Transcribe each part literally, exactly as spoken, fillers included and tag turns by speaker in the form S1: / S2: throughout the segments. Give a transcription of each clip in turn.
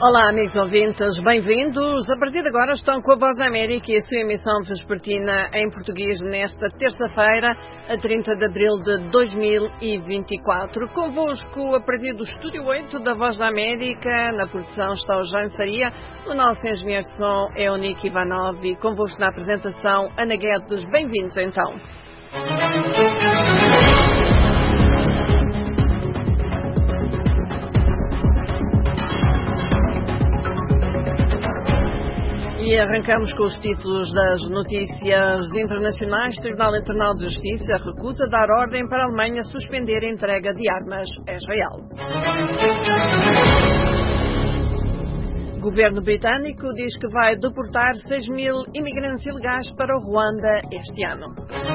S1: Olá, amigos ouvintes, bem-vindos. A partir de agora estão com a Voz da América e a sua emissão vespertina em português nesta terça-feira, a trinta de abril de dois mil e vinte e quatro. Convosco, a partir do Estúdio oito da Voz da América, na produção está o Jaime Faria, o nosso engenheiro de som é o Nick Ivanov e convosco na apresentação, Ana Guedes. Bem-vindos, então. E arrancamos com os títulos das notícias internacionais. O Tribunal Internacional de Justiça recusa dar ordem para a Alemanha suspender a entrega de armas a Israel. O governo britânico diz que vai deportar seis mil imigrantes ilegais para o Ruanda este ano.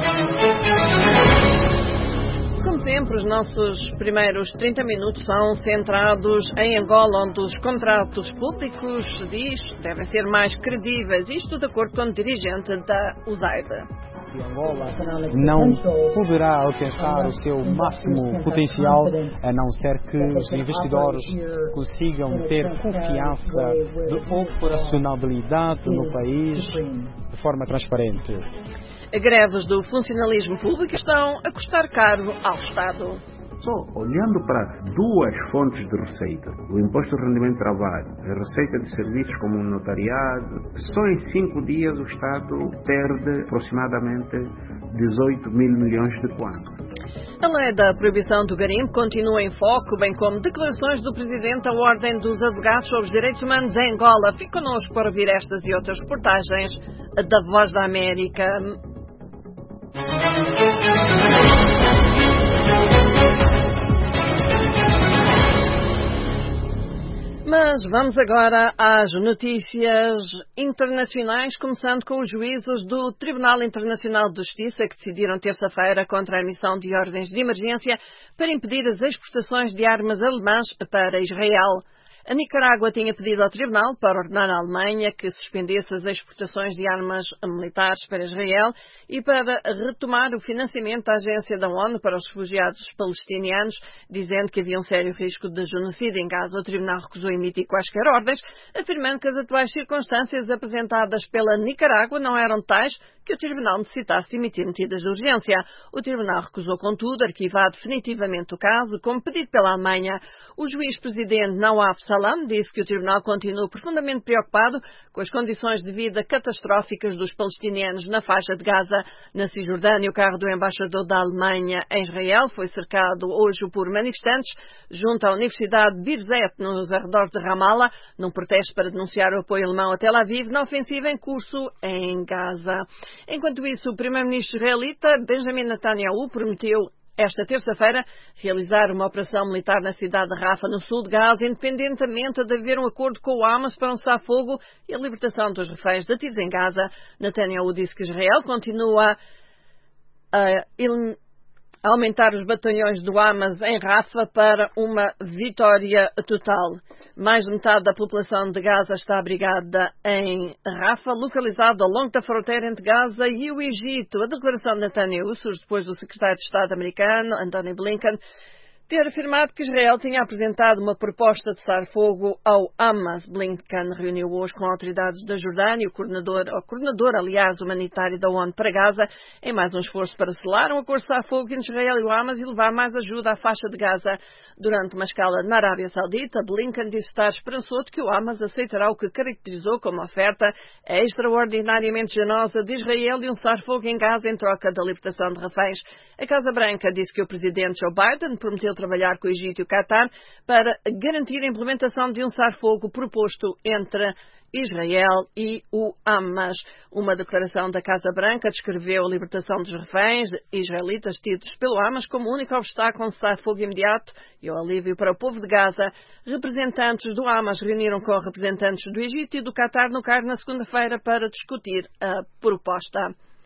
S1: Como sempre, os nossos primeiros trinta minutos são centrados em Angola, onde os contratos públicos, diz, devem ser mais credíveis, isto de acordo com o dirigente da U S A I D.
S2: Angola não poderá alcançar o seu máximo potencial a não ser que os investidores consigam ter confiança de operacionalidade no país de forma transparente.
S1: Greves do funcionalismo público estão a custar caro ao Estado.
S3: Só olhando para duas fontes de receita, o imposto de rendimento de trabalho, a receita de serviços como o notariado, só em cinco dias o Estado perde aproximadamente dezoito mil milhões de kwanza.
S1: A lei da proibição do garimpo continua em foco, bem como declarações do Presidente da Ordem dos Advogados sobre os Direitos Humanos em Angola. Fique connosco para ouvir estas e outras reportagens da Voz da América. Mas vamos agora às notícias internacionais, começando com os juízos do Tribunal Internacional de Justiça que decidiram terça-feira contra a emissão de ordens de emergência para impedir as exportações de armas alemãs para Israel. A Nicarágua tinha pedido ao Tribunal para ordenar à Alemanha que suspendesse as exportações de armas militares para Israel e para retomar o financiamento da Agência da ONU para os Refugiados Palestinianos, dizendo que havia um sério risco de genocídio em Gaza. O Tribunal recusou emitir quaisquer ordens, afirmando que as atuais circunstâncias apresentadas pela Nicarágua não eram tais que o Tribunal necessitasse de emitir medidas de urgência. O Tribunal recusou, contudo, arquivar definitivamente o caso, como pedido pela Alemanha. O juiz-presidente Nawaf Salam disse que o Tribunal continua profundamente preocupado com as condições de vida catastróficas dos palestinianos na faixa de Gaza. Na Cisjordânia, o carro do embaixador da Alemanha em Israel foi cercado hoje por manifestantes junto à Universidade de Birzeit, nos arredores de Ramallah, num protesto para denunciar o apoio alemão a Tel Aviv na ofensiva em curso em Gaza. Enquanto isso, o primeiro-ministro israelita Benjamin Netanyahu prometeu esta terça-feira realizar uma operação militar na cidade de Rafa, no sul de Gaza, independentemente de haver um acordo com o Hamas para um cessar-fogo e a libertação dos reféns detidos em Gaza. Netanyahu disse que Israel continua a aumentar os batalhões do Hamas em Rafa para uma vitória total. Mais de metade da população de Gaza está abrigada em Rafa, localizado ao longo da fronteira entre Gaza e o Egito. A declaração de Netanyahu surge depois do secretário de Estado americano, Antony Blinken, ter afirmado que Israel tinha apresentado uma proposta de cessar-fogo ao Hamas. Blinken reuniu hoje com autoridades da Jordânia, o coordenador, o coordenador, aliás, humanitário da ONU para Gaza, em mais um esforço para selar um acordo de cessar-fogo entre Israel e o Hamas e levar mais ajuda à faixa de Gaza. Durante uma escala na Arábia Saudita, Blinken disse estar esperançoso que o Hamas aceitará o que caracterizou como oferta extraordinariamente generosa de Israel e um cessar-fogo em Gaza em troca da libertação de reféns. A Casa Branca disse que o presidente Joe Biden prometeu trabalhar com o Egito e o Qatar para garantir a implementação de um cessar-fogo proposto entre Israel e o Hamas. Uma declaração da Casa Branca descreveu a libertação dos reféns israelitas tidos pelo Hamas como o único obstáculo a um cessar-fogo imediato e ao alívio para o povo de Gaza. Representantes do Hamas reuniram com representantes do Egito e do Qatar no Cairo na segunda-feira para discutir a proposta.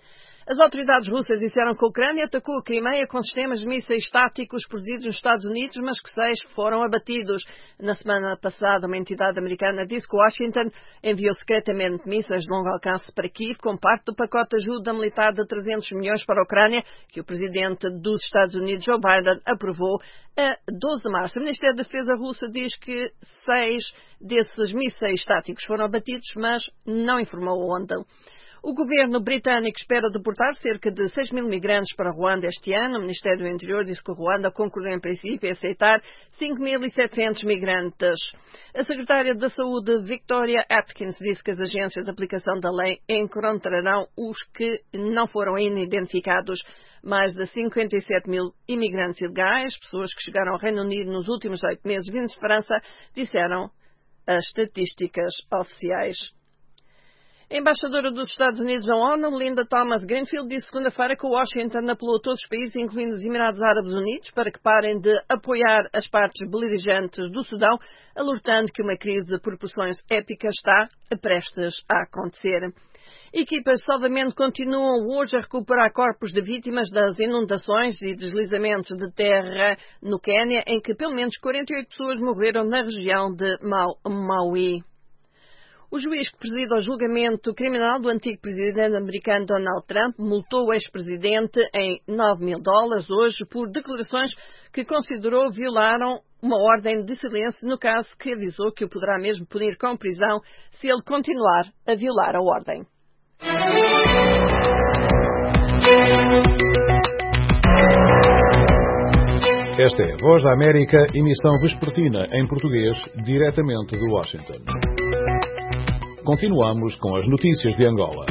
S1: As autoridades russas disseram que a Ucrânia atacou a Crimeia com sistemas de mísseis táticos produzidos nos Estados Unidos, mas que seis foram abatidos. Na semana passada, uma entidade americana disse que Washington enviou secretamente mísseis de longo alcance para Kiev como parte do pacote de ajuda militar de trezentos milhões para a Ucrânia, que o presidente dos Estados Unidos, Joe Biden, aprovou a doze de março. O Ministério da Defesa russo diz que seis desses mísseis táticos foram abatidos, mas não informou onde. O governo britânico espera deportar cerca de seis mil migrantes para Ruanda este ano. O Ministério do Interior disse que Ruanda concordou em princípio em aceitar cinco mil e setecentos migrantes. A secretária da Saúde, Victoria Atkins, disse que as agências de aplicação da lei encontrarão os que não foram ainda identificados. Mais de cinquenta e sete mil imigrantes ilegais, pessoas que chegaram ao Reino Unido nos últimos oito meses vindos de França, disseram as estatísticas oficiais. A embaixadora dos Estados Unidos na ONU, Linda Thomas-Greenfield, disse segunda-feira que Washington apelou a todos os países, incluindo os Emirados Árabes Unidos, para que parem de apoiar as partes beligerantes do Sudão, alertando que uma crise de proporções épicas está prestes a acontecer. Equipas de salvamento continuam hoje a recuperar corpos de vítimas das inundações e deslizamentos de terra no Quênia, em que pelo menos quarenta e oito pessoas morreram na região de Maui. O juiz que preside o julgamento criminal do antigo presidente americano Donald Trump multou o ex-presidente em nove mil dólares hoje por declarações que considerou violaram uma ordem de silêncio, no caso que avisou que o poderá mesmo punir com prisão se ele continuar a violar a ordem.
S4: Esta é a Voz da América, emissão vespertina em português, diretamente de Washington. Continuamos com as notícias de Angola.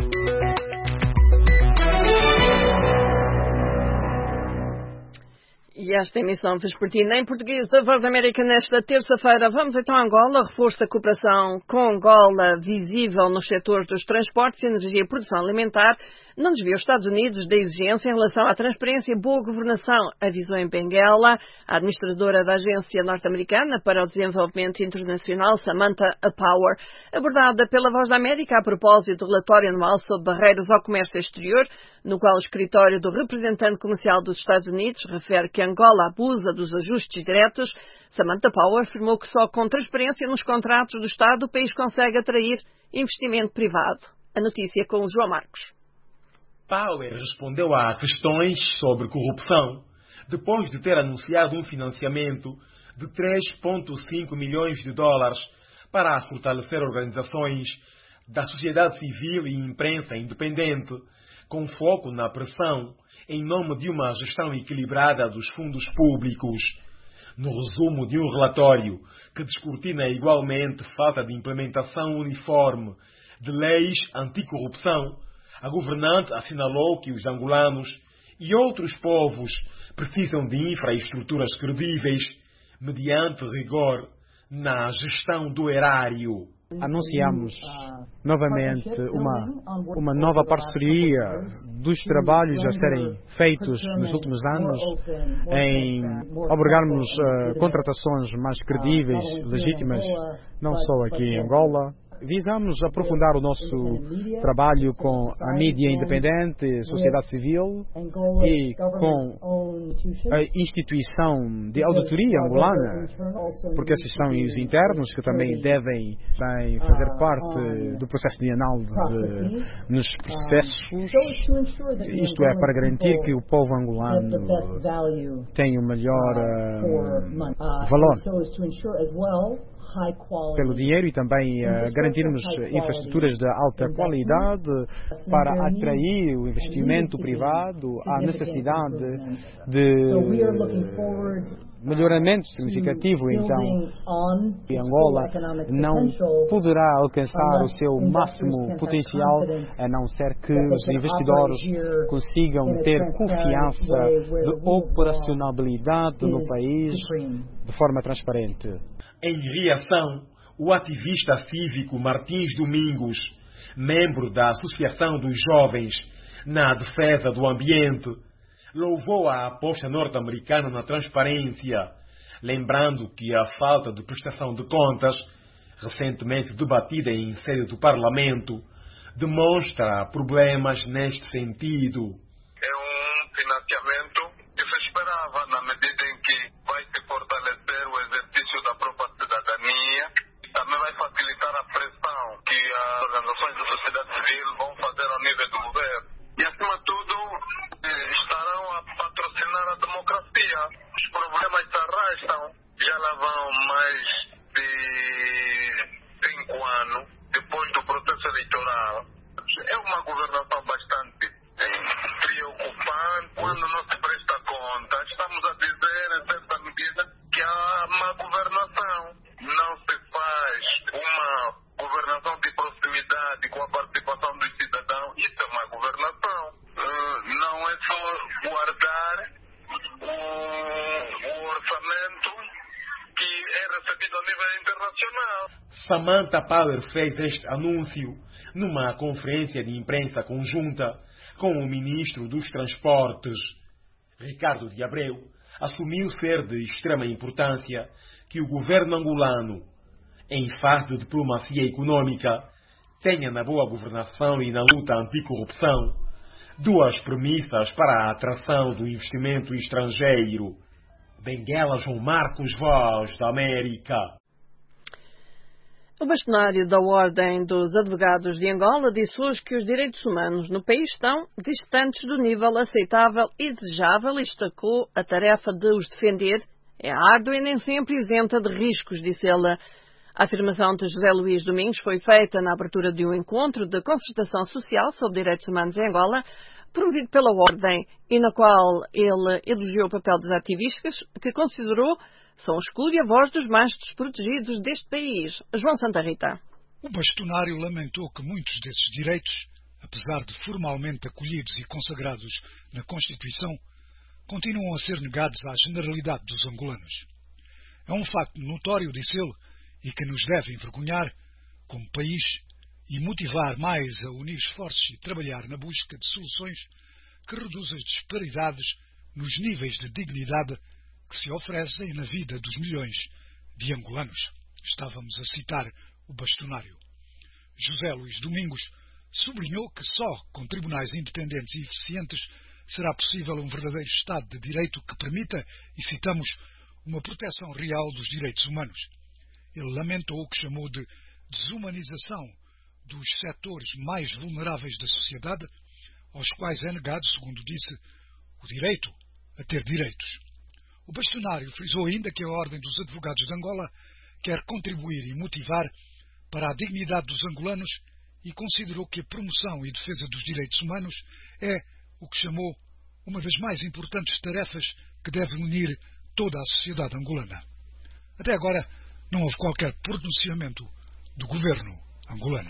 S1: E esta emissão vespertina em português da Voz da América nesta terça-feira. Vamos então a Angola. Reforço da cooperação com Angola visível nos setores dos transportes, energia e produção alimentar. Não desvia os Estados Unidos da exigência em relação à transparência e boa governação, avisou em Benguela a administradora da Agência Norte-Americana para o Desenvolvimento Internacional, Samantha Power. Abordada pela Voz da América a propósito do relatório anual sobre barreiras ao comércio exterior, no qual o escritório do representante comercial dos Estados Unidos refere que Angola abusa dos ajustes diretos, Samantha Power afirmou que só com transparência nos contratos do Estado o país consegue atrair investimento privado. A notícia com o João Marcos.
S5: Power respondeu a questões sobre corrupção depois de ter anunciado um financiamento de três vírgula cinco milhões de dólares para fortalecer organizações da sociedade civil e imprensa independente, com foco na pressão em nome de uma gestão equilibrada dos fundos públicos. No resumo de um relatório que descortina igualmente falta de implementação uniforme de leis anticorrupção, a governante assinalou que os angolanos e outros povos precisam de infraestruturas credíveis mediante rigor na gestão do erário.
S2: Anunciamos novamente uma, uma nova parceria dos trabalhos a serem feitos nos últimos anos em obrigarmos uh, contratações mais credíveis, legítimas, não só aqui em Angola. Visamos aprofundar o nosso trabalho com a mídia independente, sociedade civil e com a instituição de auditoria angolana, porque esses são os internos que também devem, devem fazer parte do processo de análise nos processos, isto é, para garantir que o povo angolano tem o melhor uh, valor pelo dinheiro e também uh, garantirmos infraestruturas de alta qualidade para atrair o investimento privado, a necessidade de melhoramento significativo. Então, e Angola não poderá alcançar o seu máximo potencial a não ser que os investidores consigam ter confiança de operacionalidade no país de forma transparente.
S5: Em reação, o ativista cívico Martins Domingos, membro da Associação dos Jovens na Defesa do Ambiente, louvou a aposta norte-americana na transparência, lembrando que a falta de prestação de contas, recentemente debatida em sede do Parlamento, demonstra problemas neste sentido.
S6: É um financiamento que se esperava na medida em que vai se fortalecer o exercício da própria cidadania e também vai facilitar a pressão que as organizações da sociedade civil vão fazer ao nível do governo. E, acima de tudo, estarão a patrocinar a democracia. Os problemas se arrastam, já lá vão mais de cinco anos depois do processo eleitoral. É uma governação bastante preocupante quando não se presta conta. Estamos a dizer, em certa medida, que há má governação. Não se faz uma governação de proximidade com a participação dos cidadãos. Isso é uma governação. Uh, não é só guardar o, o orçamento que é recebido a nível internacional.
S5: Samantha Power fez este anúncio numa conferência de imprensa conjunta com o ministro dos Transportes. Ricardo de Abreu assumiu ser de extrema importância que o governo angolano, em fase de diplomacia econômica, tenha na boa governação e na luta anticorrupção duas premissas para a atração do investimento estrangeiro. Benguela João Marcos, Voz da América.
S1: O bastonário da Ordem dos Advogados de Angola disse hoje que os direitos humanos no país estão distantes do nível aceitável e desejável e destacou a tarefa de os defender é árdua e nem sempre isenta de riscos, disse ele. A afirmação de José Luís Domingos foi feita na abertura de um encontro de concertação social sobre direitos humanos em Angola, promovido pela Ordem, e na qual ele elogiou o papel dos ativistas, que considerou são o escudo e a voz dos mais desprotegidos deste país. João Santa Rita.
S7: O bastonário lamentou que muitos desses direitos, apesar de formalmente acolhidos e consagrados na Constituição, continuam a ser negados à generalidade dos angolanos. É um facto notório, disse ele, e que nos deve envergonhar como país e motivar mais a unir esforços e trabalhar na busca de soluções que reduzam as disparidades nos níveis de dignidade que se oferecem na vida dos milhões de angolanos. Estávamos a citar o bastonário. José Luís Domingos sublinhou que só com tribunais independentes e eficientes será possível um verdadeiro Estado de Direito que permita, e citamos, uma proteção real dos direitos humanos. Ele lamentou o que chamou de desumanização dos setores mais vulneráveis da sociedade, aos quais é negado, segundo disse, o direito a ter direitos. O bastonário frisou ainda que a Ordem dos Advogados de Angola quer contribuir e motivar para a dignidade dos angolanos e considerou que a promoção e defesa dos direitos humanos é o que chamou uma das mais importantes tarefas que deve unir toda a sociedade angolana. Até agora, não houve qualquer pronunciamento do governo angolano.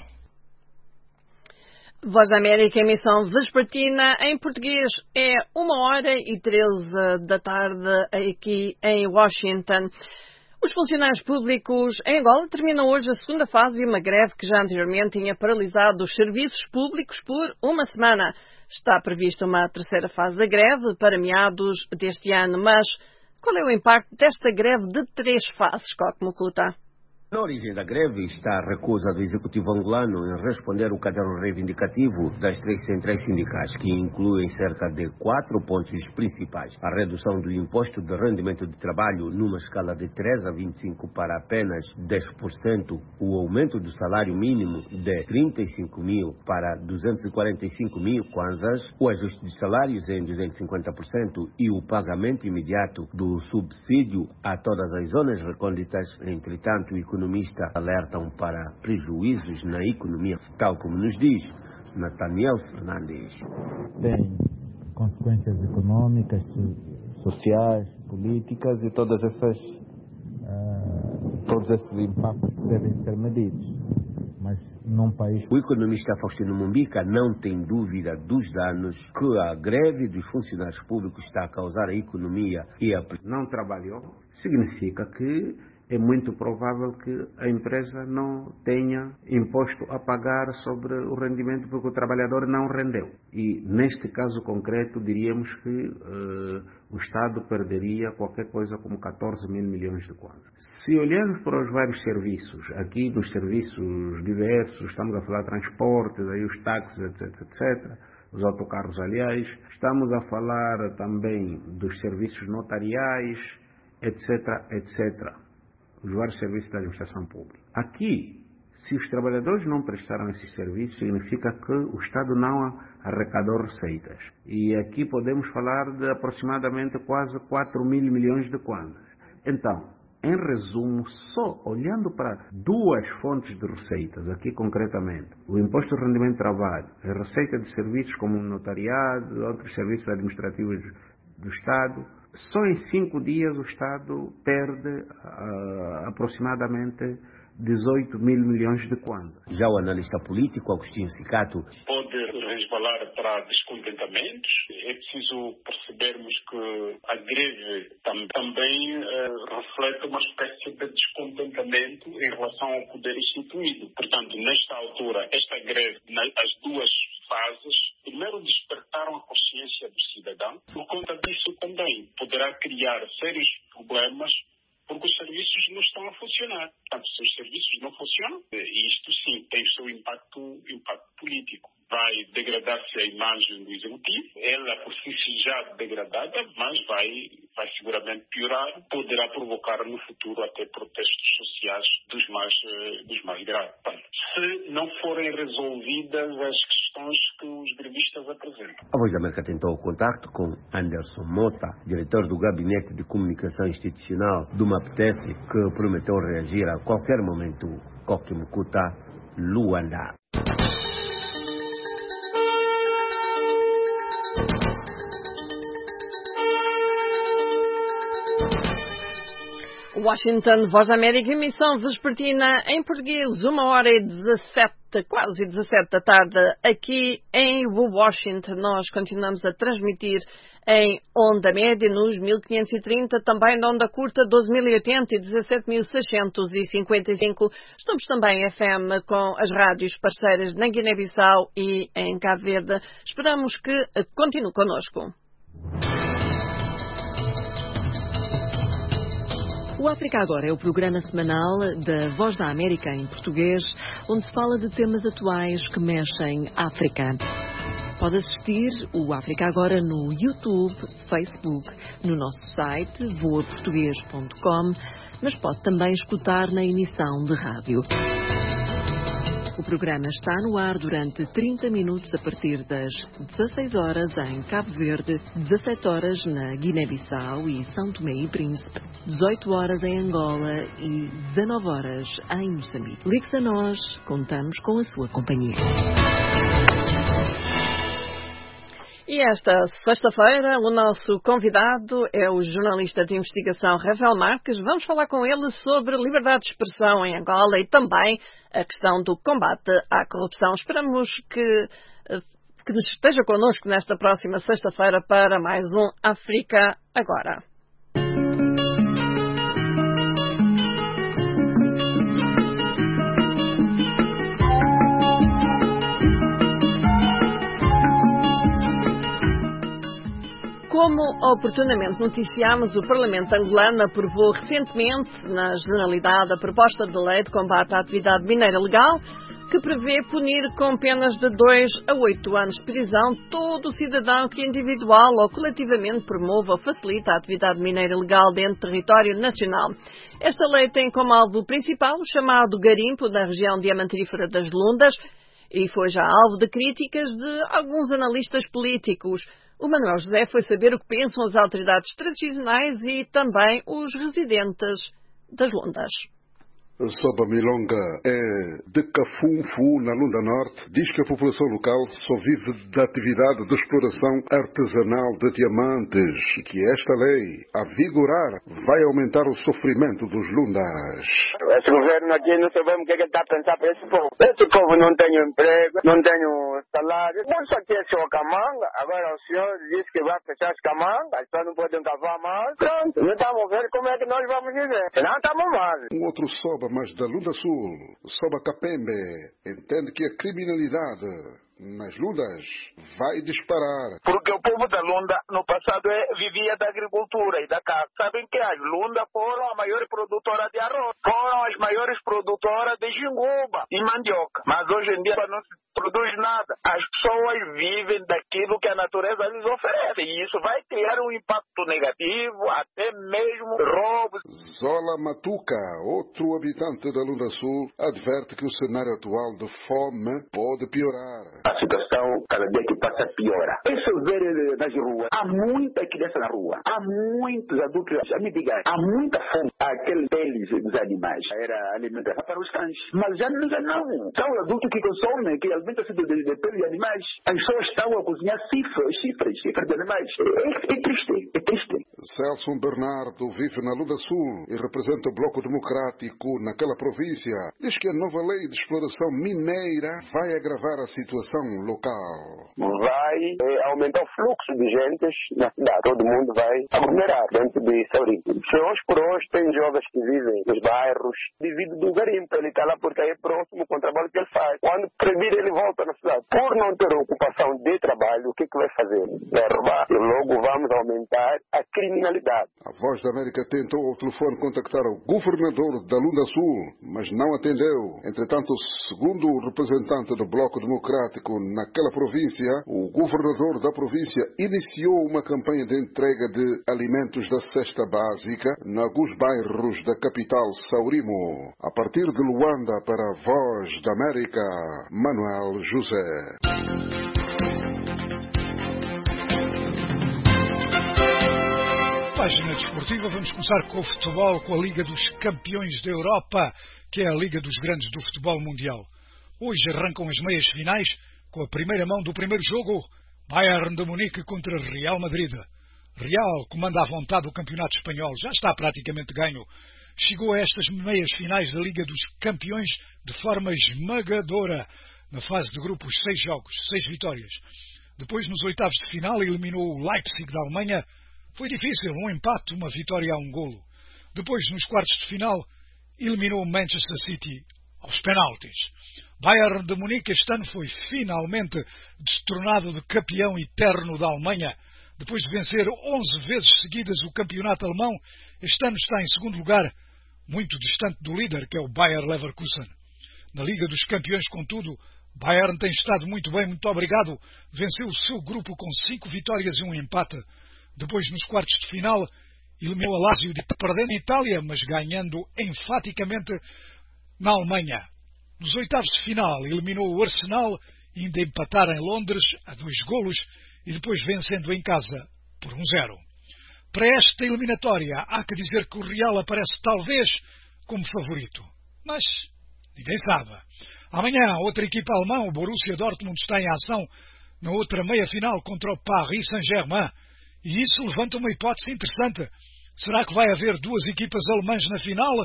S1: Voz da América, emissão vespertina em português. É uma hora e treze da tarde aqui em Washington. Os funcionários públicos em Angola terminam hoje a segunda fase de uma greve que já anteriormente tinha paralisado os serviços públicos por uma semana. Está prevista uma terceira fase da greve para meados deste ano, mas qual é o impacto desta greve de três fases, Coque Mucuta?
S8: Na origem da greve está a recusa do Executivo angolano em responder ao caderno reivindicativo das três centrais sindicais, que incluem cerca de quatro pontos principais. A redução do imposto de rendimento de trabalho numa escala de três a vinte e cinco para apenas dez por cento, o aumento do salário mínimo de trinta e cinco mil para duzentos e quarenta e cinco mil kwanzas, o ajuste de salários em duzentos e cinquenta por cento e o pagamento imediato do subsídio a todas as zonas recônditas. Entretanto, o economistas alertam para prejuízos na economia, tal como nos diz Nathaniel Fernandes.
S9: Tem consequências econômicas, sociais, políticas e todas essas, uh, todos esses impactos devem ser medidos. Mas num país...
S8: O economista Faustino Mumbica não tem dúvida dos danos que a greve dos funcionários públicos está a causar à economia e a...
S3: Não trabalhou significa que é muito provável que a empresa não tenha imposto a pagar sobre o rendimento porque o trabalhador não rendeu. E neste caso concreto diríamos que uh, o Estado perderia qualquer coisa como catorze mil milhões de kwanza. Se olharmos para os vários serviços, aqui dos serviços diversos, estamos a falar de transportes, aí os táxis, etc, etcétera, os autocarros, aliás, estamos a falar também dos serviços notariais, etc, etcétera, os vários serviços da administração pública. Aqui, se os trabalhadores não prestaram esses serviços, significa que o Estado não arrecadou receitas. E aqui podemos falar de aproximadamente quase quatro mil milhões de kwanzas. Então, em resumo, só olhando para duas fontes de receitas, aqui concretamente, o imposto de rendimento de trabalho, a receita de serviços como o notariado, outros serviços administrativos do Estado, só em cinco dias o Estado perde uh, aproximadamente dezoito mil milhões de kwanza.
S8: Já o analista político Agostinho Cicato
S10: pode resvalar para descontentamentos. É preciso percebermos que a greve tam, também uh, reflete uma espécie de descontentamento em relação ao poder instituído. Portanto, nesta altura, esta greve, nas duas fases, primeiro despertaram a consciência do cidadão. Por conta disso também poderá criar sérios problemas porque os serviços não estão a funcionar. Portanto, se os serviços não funcionam, isto sim tem o seu impacto, impacto político. Vai degradar-se a imagem do Executivo, ela por si já degradada, mas vai, vai seguramente piorar, poderá provocar no futuro até protestos sociais dos mais, dos mais graves. Portanto, se não forem resolvidas as questões que os grevistas apresentam.
S8: A Voz da América tentou o contacto com Anderson Mota, diretor do Gabinete de Comunicação Institucional do MAPTEF, que prometeu reagir a qualquer momento. Kokimukuta, Luanda.
S1: Washington, Voz da América, emissão vespertina em português, uma hora e dezassete, quase dezassete da tarde, aqui em Washington. Nós continuamos a transmitir em onda média nos mil quinhentos e trinta, também na onda curta doze mil e oitenta e dezassete mil seiscentos e cinquenta e cinco. Estamos também em F M com as rádios parceiras na Guiné-Bissau e em Cabo Verde. Esperamos que continue connosco. O África Agora é o programa semanal da Voz da América em português, onde se fala de temas atuais que mexem África. Pode assistir o África Agora no YouTube, Facebook, no nosso site voa português ponto com, mas pode também escutar na emissão de rádio. O programa está no ar durante trinta minutos a partir das dezasseis horas em Cabo Verde, dezassete horas na Guiné-Bissau e São Tomé e Príncipe, dezoito horas em Angola e dezanove horas em Moçambique. Ligue-se a nós, contamos com a sua companhia. E esta sexta-feira o nosso convidado é o jornalista de investigação Rafael Marques. Vamos falar com ele sobre liberdade de expressão em Angola e também a questão do combate à corrupção. Esperamos que, que esteja connosco nesta próxima sexta-feira para mais um África Agora. Como oportunamente noticiámos, o Parlamento angolano aprovou recentemente, na Generalidade, a proposta de lei de combate à atividade mineira legal, que prevê punir com penas de dois a oito anos de prisão todo cidadão que individual ou coletivamente promova ou facilita a atividade mineira legal dentro do território nacional. Esta lei tem como alvo principal o chamado garimpo na região diamantífera das Lundas e foi já alvo de críticas de alguns analistas políticos. O Manuel José foi saber o que pensam as autoridades tradicionais e também os residentes das Lundas.
S11: Soba Milonga é de Cafunfu, na Lunda Norte, diz que a população local só vive da atividade de exploração artesanal de diamantes e que esta lei, a vigorar, vai aumentar o sofrimento dos lundas.
S12: Esse governo aqui não sabemos o que ele está a pensar para esse povo. Esse povo não tem emprego, não tem salário. Isso aqui é só Camanga. Agora o senhor disse que vai fechar as Camangas, as pessoas não podem cavar mais. Pronto, não estamos vendo como é que nós vamos viver. Senão estamos mal.
S11: Um outro Soba, mas da Lunda Sul, Soba Capembe, entende que a criminalidade nas Lundas vai disparar.
S13: Porque o povo da Lunda no passado é, vivia da agricultura e da caça. Sabem que as Lundas foram a maior produtora de arroz, foram as maiores produtoras de jinguba e mandioca. Mas hoje em dia não se produz nada. As pessoas vivem daquilo que a natureza lhes oferece e isso vai criar um impacto negativo, até mesmo roubos.
S11: Zola Matuca, outro habitante da Lunda Sul, adverte que o cenário atual de fome pode piorar.
S14: A situação, cada dia que passa, piora. Isso ver nas ruas. Há muita criança na rua. Há muitos adultos. Já me diga, há muita fome. Aquele peles dos animais. Era alimentação para os cães. Mas já, já não. São adultos que consomem, que alimentam-se de, de, de peles de animais. As pessoas estão a cozinhar cifras, cifras, cifras de animais. É, é triste, é triste.
S11: Celso Bernardo vive na Lunda Sul e representa o Bloco Democrático naquela província. Diz que a nova lei de exploração mineira vai agravar a situação local.
S12: Vai é, aumentar o fluxo de gentes na cidade. Todo mundo vai aglomerar dentro de Saurico. Hoje por hoje tem jovens que vivem nos bairros devido do garimpo. Ele está lá porque é próximo com o trabalho que ele faz. Quando previr ele volta na cidade. Por não ter ocupação de trabalho, o que, que vai fazer? Vai roubar e logo vamos aumentar a criminalidade.
S11: A Voz da América tentou ao telefone contactar o governador da Lunda Sul, mas não atendeu. Entretanto, segundo o representante do Bloco Democrático naquela província, o governador da província iniciou uma campanha de entrega de alimentos da cesta básica em alguns bairros da capital Saurimo. A partir de Luanda, para a Voz da América, Manuel José.
S7: Página desportiva, vamos começar com o futebol, com a Liga dos Campeões da Europa, que é a Liga dos Grandes do Futebol Mundial. Hoje arrancam as meias finais com a primeira mão do primeiro jogo, Bayern de Munique contra Real Madrid. Real comanda à vontade o campeonato espanhol, já está praticamente ganho. Chegou a estas meias finais da Liga dos Campeões de forma esmagadora. Na fase de grupos, seis jogos, seis vitórias. Depois, nos oitavos de final, eliminou o Leipzig da Alemanha. Foi difícil, um empate, uma vitória a um golo. Depois, nos quartos de final, eliminou o Manchester City aos penaltis. Bayern de Munique este ano foi finalmente destornado de campeão eterno da Alemanha. Depois de vencer onze vezes seguidas o campeonato alemão, este ano está em segundo lugar, muito distante do líder, que é o Bayer Leverkusen. Na Liga dos Campeões, contudo, Bayern tem estado muito bem, muito obrigado. Venceu o seu grupo com cinco vitórias e um empate. Depois, nos quartos de final, eliminou a Lazio, de perdendo em Itália, mas ganhando enfaticamente na Alemanha. Nos oitavos de final, eliminou o Arsenal, indo empatar em Londres a dois golos e depois vencendo em casa por um zero. Para esta eliminatória, há que dizer que o Real aparece talvez como favorito. Mas ninguém sabe. Amanhã, outra equipa alemã, o Borussia Dortmund, está em ação na outra meia-final contra o Paris Saint-Germain. E isso levanta uma hipótese interessante. Será que vai haver duas equipas alemãs na final?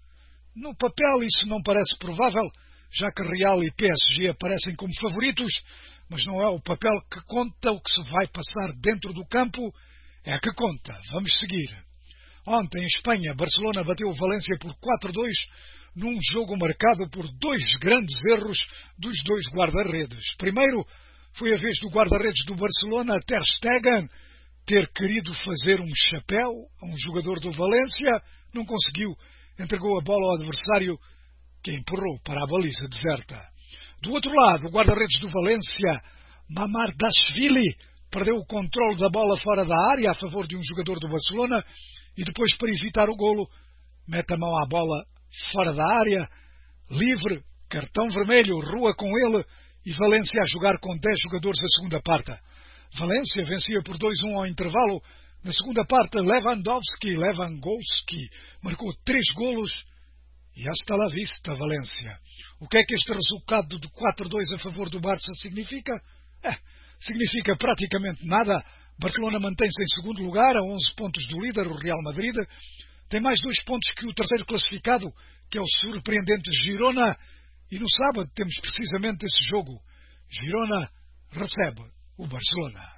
S7: No papel isso não parece provável, já que Real e P S G aparecem como favoritos, mas não é o papel que conta, o que se vai passar dentro do campo é que conta. Vamos seguir. Ontem, em Espanha, Barcelona bateu o Valência por quatro a dois, num jogo marcado por dois grandes erros dos dois guarda-redes. Primeiro, foi a vez do guarda-redes do Barcelona, Ter Stegen, ter querido fazer um chapéu a um jogador do Valência, não conseguiu, entregou a bola ao adversário, que empurrou para a baliza deserta. Do outro lado, o guarda-redes do Valência, Mamardashvili, perdeu o controle da bola fora da área a favor de um jogador do Barcelona e depois, para evitar o golo, mete a mão à bola fora da área, livre, cartão vermelho, rua com ele e Valência a jogar com dez jogadores a segunda parte. Valência vencia por dois a um ao intervalo. Na segunda parte, Lewandowski, Lewandowski marcou três golos E hasta la vista, Valência. O que é que este resultado de quatro a dois a favor do Barça significa? É, significa praticamente nada. Barcelona mantém-se em segundo lugar, a onze pontos do líder, o Real Madrid. Tem mais dois pontos que o terceiro classificado, que é o surpreendente Girona. E no sábado temos precisamente esse jogo. Girona recebe o Barcelona.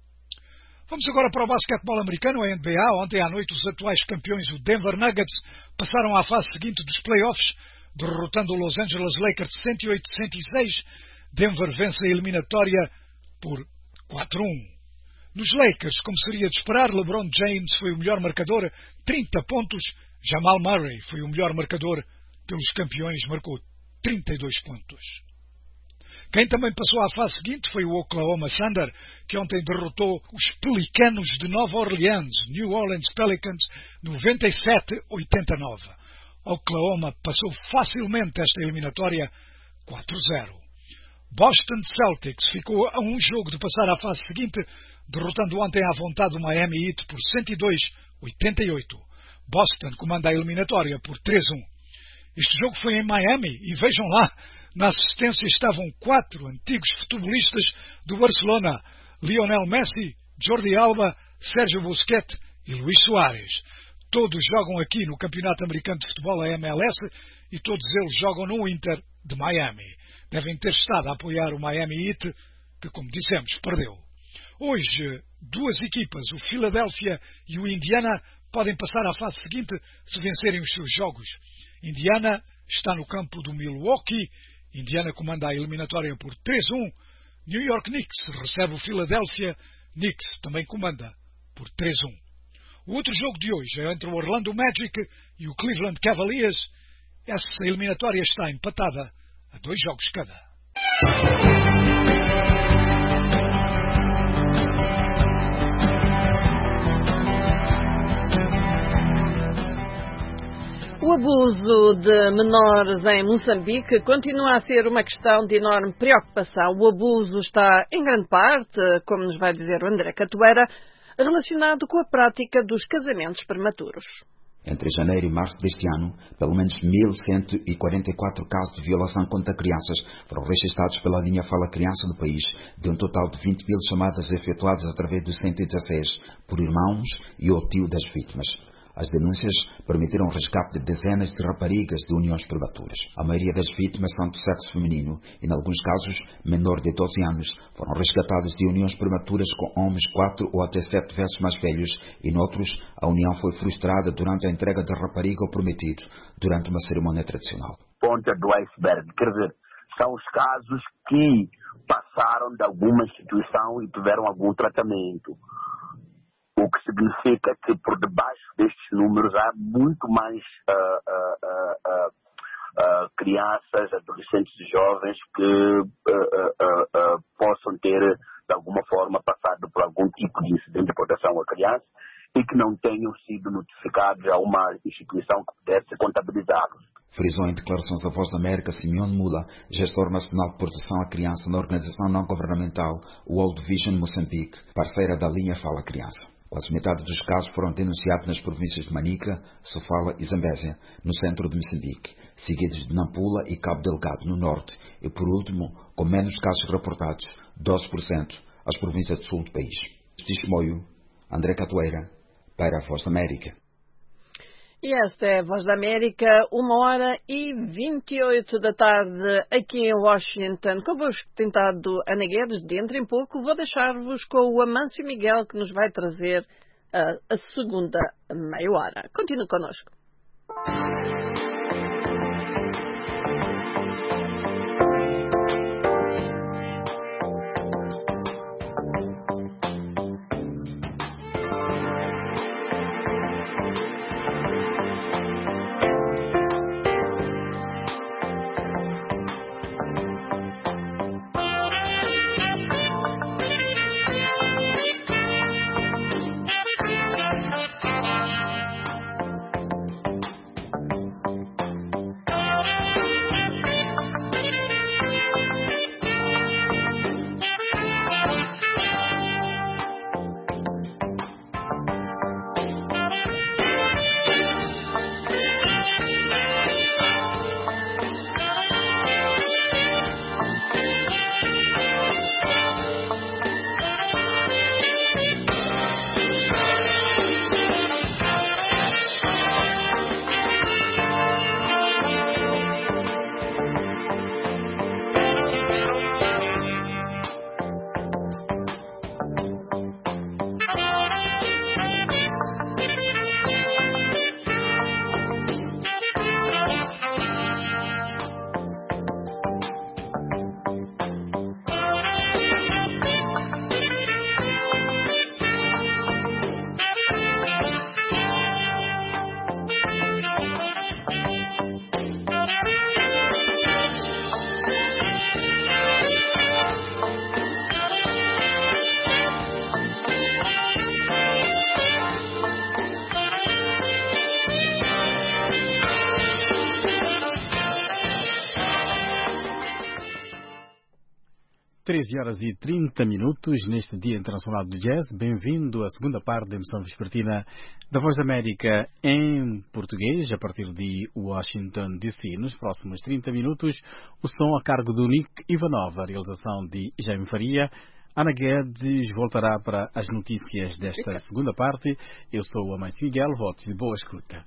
S7: Vamos agora para o basquetebol americano, a N B A. Ontem à noite os atuais campeões, o Denver Nuggets, passaram à fase seguinte dos playoffs, derrotando o Los Angeles Lakers cento e oito a cento e seis. Denver vence a eliminatória por quatro a um. Nos Lakers, como seria de esperar, LeBron James foi o melhor marcador, trinta pontos. Jamal Murray foi o melhor marcador pelos campeões, marcou trinta e dois pontos. Quem também passou à fase seguinte foi o Oklahoma Thunder, que ontem derrotou os Pelicanos de Nova Orleans, New Orleans Pelicans, noventa e sete a oitenta e nove. Oklahoma passou facilmente esta eliminatória quatro a zero. Boston Celtics ficou a um jogo de passar à fase seguinte, derrotando ontem à vontade o Miami Heat por cento e dois a oitenta e oito. Boston comanda a eliminatória por três a um. Este jogo foi em Miami e vejam lá, na assistência estavam quatro antigos futebolistas do Barcelona: Lionel Messi, Jordi Alba, Sérgio Busquets e Luís Soares. Todos jogam aqui no Campeonato Americano de Futebol, a M L S, e todos eles jogam no Inter de Miami. Devem ter estado a apoiar o Miami Heat, que, como dissemos, perdeu. Hoje, duas equipas, o Philadelphia e o Indiana, podem passar à fase seguinte se vencerem os seus jogos. Indiana está no campo do Milwaukee. Indiana comanda a eliminatória por três a um. New York Knicks recebe o Philadelphia. Knicks também comanda por três a um. O outro jogo de hoje é entre o Orlando Magic e o Cleveland Cavaliers. Essa eliminatória está empatada a dois jogos cada.
S1: O abuso de menores em Moçambique continua a ser uma questão de enorme preocupação. O abuso está, em grande parte, como nos vai dizer o André Catoeira, relacionado com a prática dos casamentos prematuros.
S15: Entre janeiro e março deste ano, pelo menos mil cento e quarenta e quatro casos de violação contra crianças foram registrados pela linha Fala Criança no país, de um total de vinte mil chamadas efetuadas através do cento e dezasseis por irmãos e ou tio das vítimas. As denúncias permitiram o resgate de dezenas de raparigas de uniões prematuras. A maioria das vítimas são do sexo feminino e, em alguns casos, menor de doze anos, foram resgatados de uniões prematuras com homens quatro ou até sete vezes mais velhos e, noutros, a união foi frustrada durante a entrega da rapariga ao prometido, durante uma cerimônia tradicional.
S14: Ponta do iceberg, quer dizer, são os casos que passaram de alguma instituição e tiveram algum tratamento. O que significa que por debaixo destes números há muito mais uh, uh, uh, uh, uh, crianças, adolescentes e jovens que uh, uh, uh, uh, possam ter, de alguma forma, passado por algum tipo de incidente de proteção à criança e que não tenham sido notificados a uma instituição que pudesse contabilizá-los.
S15: Frisou em declarações à Voz da América Simeone Mula, gestor nacional de proteção à criança na organização não-governamental World Vision Moçambique, parceira da linha Fala Criança. Quase metade dos casos foram denunciados nas províncias de Manica, Sofala e Zambésia, no centro de Moçambique, seguidos de Nampula e Cabo Delgado, no norte, e por último, com menos casos reportados, doze por cento, as províncias do sul do país. Testemunho, André Catoeira, para a Voz da América.
S1: E esta é a Voz da América, uma hora e vinte e oito da tarde aqui em Washington. Convosco tentado Ana Guedes, dentro em pouco vou deixar-vos com o Amâncio Miguel, que nos vai trazer a, a segunda meia hora. Continue connosco.
S16: treze horas e trinta minutos neste Dia Internacional do Jazz. Bem-vindo à segunda parte da emissão vespertina da Voz da América em português, a partir de Washington, D C. Nos próximos trinta minutos, o som a cargo do Nick Ivanov, a realização de Jaime Faria. Ana Guedes voltará para as notícias desta segunda parte. Eu sou o Amâncio Miguel, votos de boa escuta.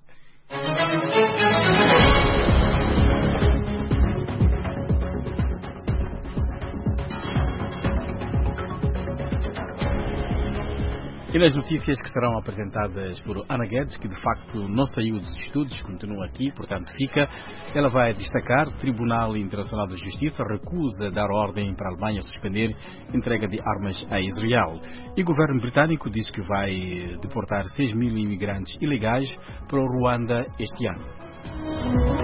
S16: E nas notícias que serão apresentadas por Ana Guedes, que de facto não saiu dos estudos, continua aqui, portanto fica, ela vai destacar: Tribunal Internacional de Justiça recusa dar ordem para a Alemanha suspender entrega de armas a Israel. E o governo britânico diz que vai deportar seis mil imigrantes ilegais para o Ruanda este ano.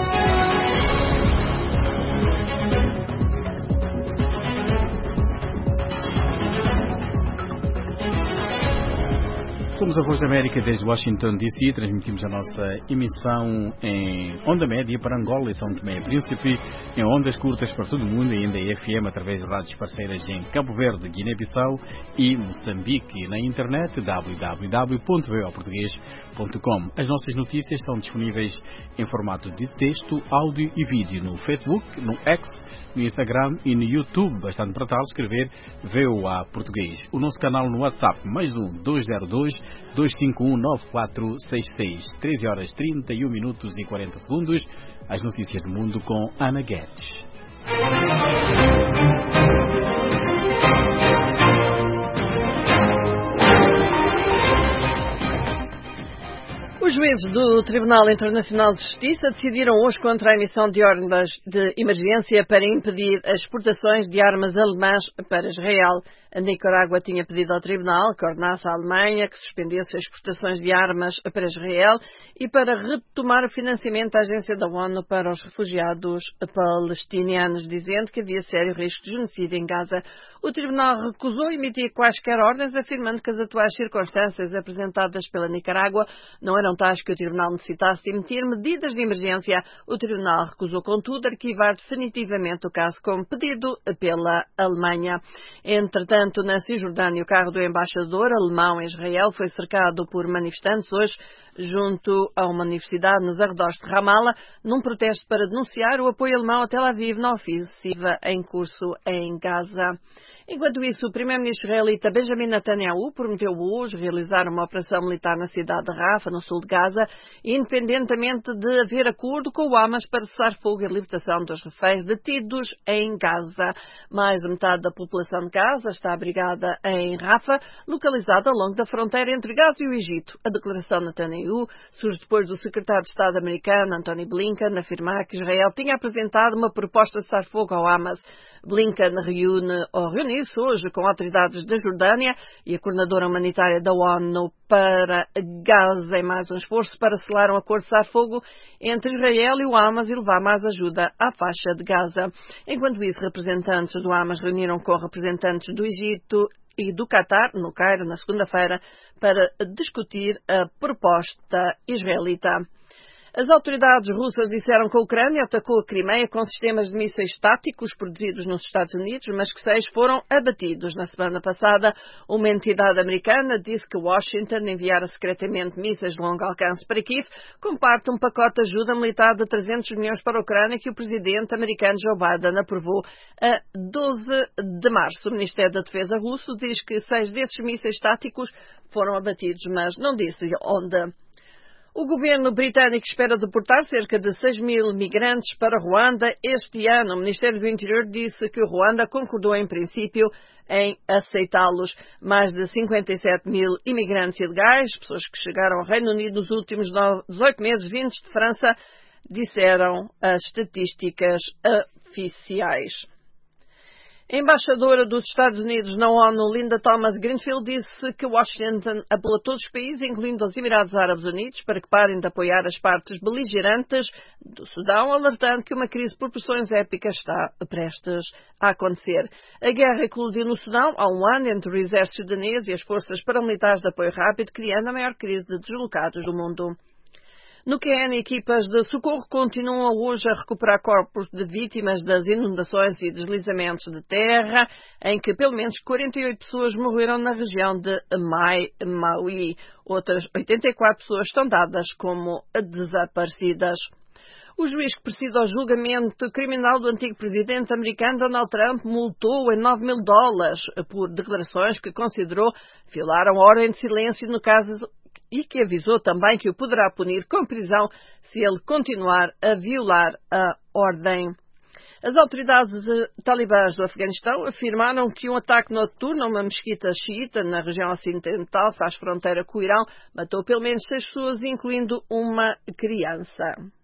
S16: Somos a Voz da América desde Washington, D C. Transmitimos a nossa emissão em onda média para Angola e São Tomé e Príncipe, em ondas curtas para todo o mundo e ainda em F M através de rádios parceiras em Cabo Verde, Guiné-Bissau e Moçambique. Na internet w w w ponto v o português ponto com. As nossas notícias estão disponíveis em formato de texto, áudio e vídeo no Facebook, no X, no Instagram e no YouTube. Bastante para tal escrever V O A Português. O nosso canal no WhatsApp, mais um dois zero dois, dois cinco um, nove quatro seis seis. treze horas trinta e um minutos e quarenta segundos. As notícias do mundo com Ana Guedes.
S1: Os juízes do Tribunal Internacional de Justiça decidiram hoje contra a emissão de ordens de emergência para impedir as exportações de armas alemãs para Israel. A Nicarágua tinha pedido ao Tribunal que ordenasse à Alemanha que suspendesse as exportações de armas para Israel e para retomar o financiamento da Agência da ONU para os Refugiados Palestinianos, dizendo que havia sério risco de genocídio em Gaza. O Tribunal recusou emitir quaisquer ordens, afirmando que as atuais circunstâncias apresentadas pela Nicarágua não eram tais que o Tribunal necessitasse de emitir medidas de emergência. O Tribunal recusou, contudo, arquivar definitivamente o caso como pedido pela Alemanha. Entretanto, na Cisjordânia, o carro do embaixador alemão em Israel foi cercado por manifestantes hoje junto a uma universidade nos arredores de Ramallah, num protesto para denunciar o apoio alemão a Tel Aviv na ofensiva em curso em Gaza. Enquanto isso, o primeiro-ministro israelita Benjamin Netanyahu prometeu hoje realizar uma operação militar na cidade de Rafah, no sul de Gaza, independentemente de haver acordo com o Hamas para cessar fogo e a libertação dos reféns detidos em Gaza. Mais de metade da população de Gaza está abrigada em Rafah, localizada ao longo da fronteira entre Gaza e o Egito. A declaração de Netanyahu surge depois do secretário de Estado americano, Antony Blinken, afirmar que Israel tinha apresentado uma proposta de cessar fogo ao Hamas. Blinken reúne, ou reuniu-se hoje com autoridades da Jordânia e a coordenadora humanitária da ONU para Gaza em mais um esforço para selar um acordo de cessar-fogo entre Israel e o Hamas e levar mais ajuda à faixa de Gaza. Enquanto isso, representantes do Hamas reuniram com representantes do Egito e do Qatar, no Cairo, na segunda-feira, para discutir a proposta israelita. As autoridades russas disseram que a Ucrânia atacou a Crimeia com sistemas de mísseis táticos produzidos nos Estados Unidos, mas que seis foram abatidos. Na semana passada, uma entidade americana disse que Washington enviara secretamente mísseis de longo alcance para Kiev, como parte de um pacote de ajuda militar de trezentos milhões para a Ucrânia que o presidente americano Joe Biden aprovou a doze de março. O Ministério da Defesa russo diz que seis desses mísseis táticos foram abatidos, mas não disse onde. O governo britânico espera deportar cerca de seis mil migrantes para Ruanda este ano. O Ministério do Interior disse que o Ruanda concordou em princípio em aceitá-los. Mais de cinquenta e sete mil imigrantes ilegais, pessoas que chegaram ao Reino Unido nos últimos dezoito meses, vindos de França, disseram as estatísticas oficiais. A embaixadora dos Estados Unidos na ONU, Linda Thomas-Greenfield, disse que Washington apelou a todos os países, incluindo os Emirados Árabes Unidos, para que parem de apoiar as partes beligerantes do Sudão, alertando que uma crise de proporções épicas está prestes a acontecer. A guerra eclodiu no Sudão há um ano entre o exército sudanês e as forças paramilitares de apoio rápido, criando a maior crise de deslocados do mundo. No Quênia, equipas de socorro continuam hoje a recuperar corpos de vítimas das inundações e deslizamentos de terra, em que pelo menos quarenta e oito pessoas morreram na região de Mai Maui. Outras oitenta e quatro pessoas estão dadas como desaparecidas. O juiz que preside ao julgamento criminal do antigo presidente americano Donald Trump multou em nove mil dólares por declarações que considerou violaram a ordem de silêncio no caso e que avisou também que o poderá punir com prisão se ele continuar a violar a ordem. As autoridades talibãs do Afeganistão afirmaram que um ataque noturno a uma mesquita xiita na região ocidental, faz fronteira com o Irão, matou pelo menos seis pessoas, incluindo uma criança.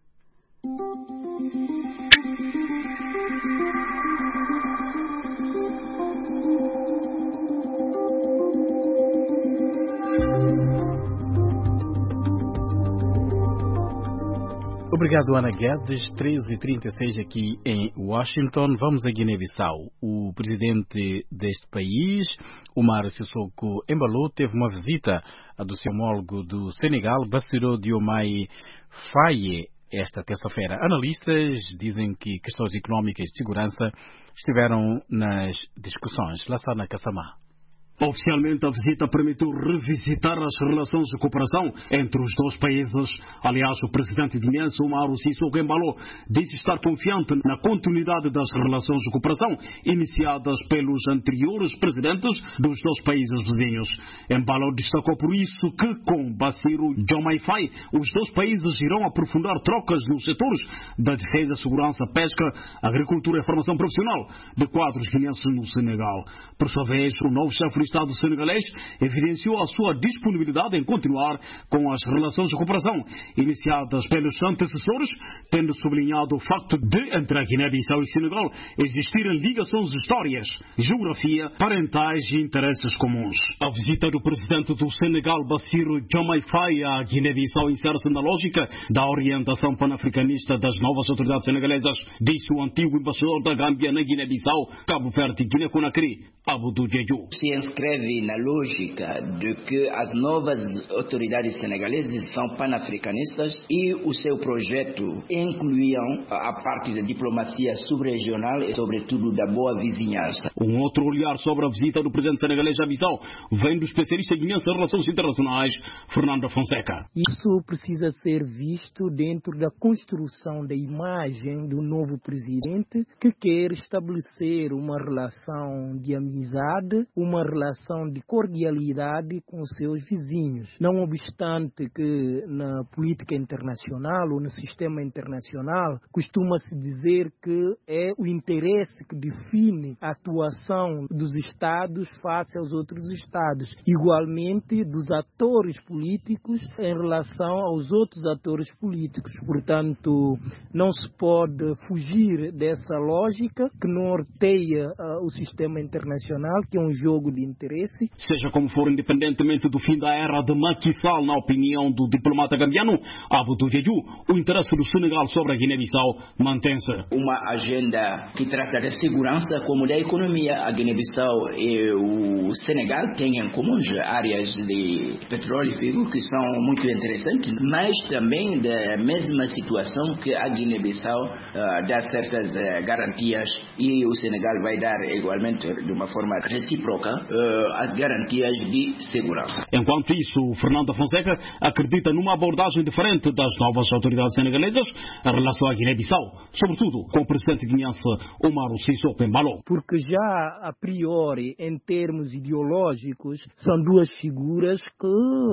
S16: Obrigado, Ana Guedes. treze e trinta e seis aqui em Washington. Vamos a Guiné-Bissau. O presidente deste país, Umaro Sissoko Embalo, teve uma visita do seu homólogo do Senegal, Bassirou Diomaye Faye, esta terça-feira. Analistas dizem que questões económicas e de segurança estiveram nas discussões. Lassana Kassamá.
S17: Oficialmente, a visita permitiu revisitar as relações de cooperação entre os dois países. Aliás, o presidente guineense Umaro Sissoko Embalo disse estar confiante na continuidade das relações de cooperação iniciadas pelos anteriores presidentes dos dois países vizinhos. Embalo destacou por isso que, com Bassirou Diomaye Faye, os dois países irão aprofundar trocas nos setores da defesa, segurança, pesca, agricultura e formação profissional de quadros guineenses no Senegal. Por sua vez, o novo chefe do Estado senegalês evidenciou a sua disponibilidade em continuar com as relações de cooperação iniciadas pelos antecessores, tendo sublinhado o facto de, entre a Guiné-Bissau e Senegal, existirem ligações de histórias, geografia, parentais e interesses comuns. A visita do presidente do Senegal, Bassirou Diomaye Faye, à Guiné-Bissau insere-se na lógica da orientação panafricanista das novas autoridades senegalesas, disse o antigo embaixador da Gâmbia na Guiné-Bissau, Cabo Verde e Guiné-Conakry, Abdou Diédhiou.
S18: Se inscreve na lógica de que as novas autoridades senegalesas são panafricanistas e o seu projeto incluíam a parte da diplomacia subregional e, sobretudo, da boa vizinhança.
S17: Um outro olhar sobre a visita do presidente senegalês à Bissau vem do especialista guineense em relações internacionais, Fernando Fonseca.
S19: Isso precisa ser visto dentro da construção da imagem do novo presidente, que quer estabelecer uma relação de amizade, uma relação de cordialidade com os seus vizinhos. Não obstante que na política internacional ou no sistema internacional costuma-se dizer que é o interesse que define a atuação dos Estados face aos outros Estados, igualmente dos atores políticos em relação aos outros atores políticos. Portanto, não se pode fugir dessa lógica que norteia uh, o sistema internacional, que é um jogo de interesse.
S17: Seja como for, independentemente do fim da era de Macky Sall, na opinião do diplomata gambiano Abdou Diédhiou, o interesse do Senegal sobre a Guiné-Bissau mantém-se.
S18: Uma agenda que trata da segurança como da economia. A Guiné-Bissau e o Senegal têm em comum áreas de petróleo que são muito interessantes, mas também da mesma situação que a Guiné-Bissau uh, dá certas uh, garantias e o Senegal vai dar igualmente de uma forma recíproca uh, as garantias de segurança.
S17: Enquanto isso, Fernando Fonseca acredita numa abordagem diferente das novas autoridades senegalesas em relação à Guiné-Bissau, sobretudo com o presidente guineense Umaro Sissoko Embalo.
S19: Porque já a priori, em termos ideológicos, são duas figuras que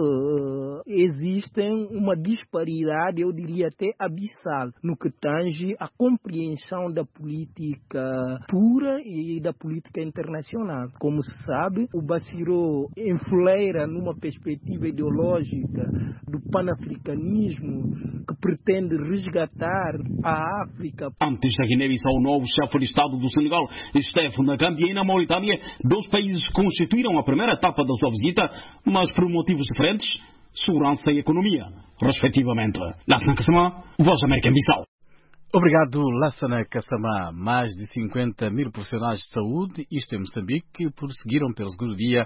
S19: uh, existem uma disparidade, eu diria até abissal, no que tange a compreensão da política pura e da política internacional. Como se sabe, o Bassirou enfileira numa perspectiva ideológica do panafricanismo que pretende resgatar a África.
S17: Antes da Guiné-Bissau, o novo chefe de Estado do Senegal esteve na Gâmbia e na Mauritânia, dois países que constituíram a primeira etapa da sua visita, mas por motivos diferentes, segurança e economia, respectivamente. Lassana Kassamá, Voz da América em Bissau.
S16: Obrigado, Lassana Kassamá. Mais de cinquenta mil profissionais de saúde, isto em Moçambique, prosseguiram pelo segundo dia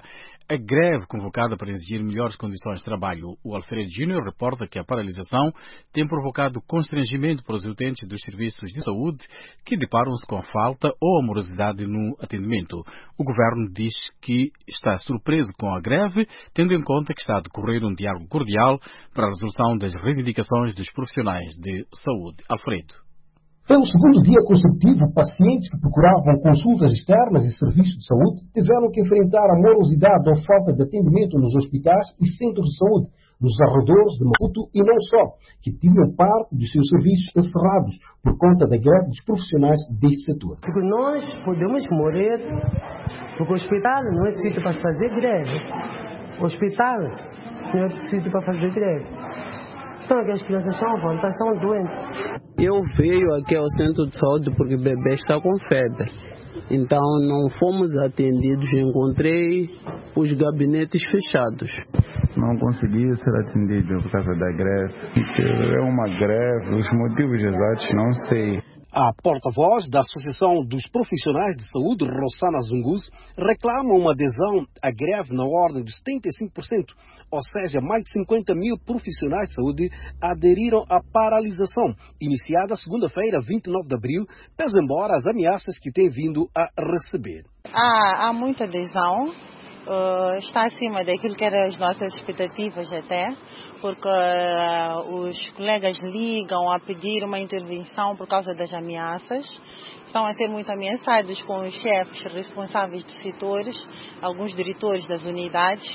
S16: a greve convocada para exigir melhores condições de trabalho. O Alfredo Júnior reporta que a paralisação tem provocado constrangimento para os utentes dos serviços de saúde que deparam-se com falta ou morosidade no atendimento. O governo diz que está surpreso com a greve, tendo em conta que está a decorrer um diálogo cordial para a resolução das reivindicações dos profissionais de saúde. Alfredo.
S20: Pelo segundo dia consecutivo, pacientes que procuravam consultas externas e serviços de saúde tiveram que enfrentar a morosidade ou falta de atendimento nos hospitais e centros de saúde, nos arredores de Maputo e não só, que tinham parte dos seus serviços encerrados por conta da greve dos profissionais deste setor.
S21: Porque nós podemos morrer, porque o hospital não é sítio para fazer greve. O hospital não é sítio para fazer greve. Então, as crianças são à vontade, são doentes.
S22: Eu veio aqui ao centro de saúde porque o bebê está com febre. Então, não fomos atendidos. Encontrei os gabinetes fechados.
S9: Não consegui ser atendido por causa da greve. É uma greve, os motivos exatos não sei.
S17: A porta-voz da Associação dos Profissionais de Saúde, Rossana Zungus, reclama uma adesão à greve na ordem de setenta e cinco por cento, ou seja, mais de cinquenta mil profissionais de saúde aderiram à paralisação, iniciada segunda-feira, vinte e nove de abril, pese embora as ameaças que têm vindo a receber.
S23: Há, há muita adesão. Uh, está acima daquilo que eram as nossas expectativas até, porque uh, os colegas ligam a pedir uma intervenção por causa das ameaças. Estão a ser muito ameaçados com os chefes responsáveis dos setores, alguns diretores das unidades.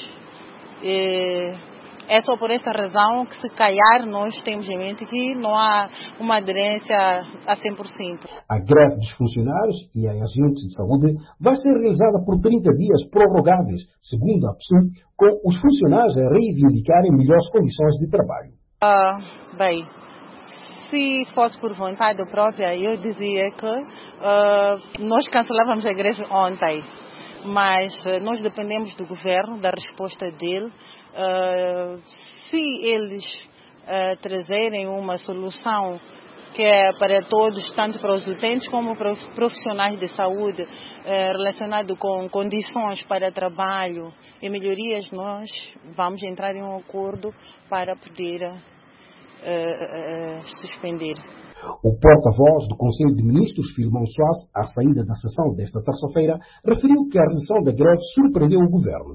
S23: E é só por essa razão que, se calhar, nós temos em mente que não há uma aderência a cem por cento.
S20: A greve dos funcionários e agentes de saúde vai ser realizada por trinta dias prorrogáveis, segundo a P S U, com os funcionários a reivindicarem melhores condições de trabalho.
S23: Uh, bem, se fosse por vontade própria, eu dizia que uh, nós cancelávamos a greve ontem, mas uh, nós dependemos do governo, da resposta dele. Uh, se eles uh, trazerem uma solução que é para todos, tanto para os utentes como para os profissionais de saúde, uh, relacionado com condições para trabalho e melhorias, nós vamos entrar em um acordo para poder uh, uh, suspender.
S20: O porta-voz do Conselho de Ministros, Filmão Soares, à saída da sessão desta terça-feira, referiu que a redução da greve surpreendeu o governo.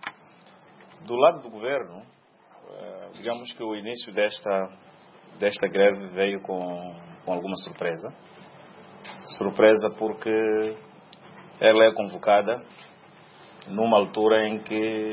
S24: Do lado do governo, digamos que o início desta, desta greve veio com, com alguma surpresa. Surpresa porque ela é convocada numa altura em que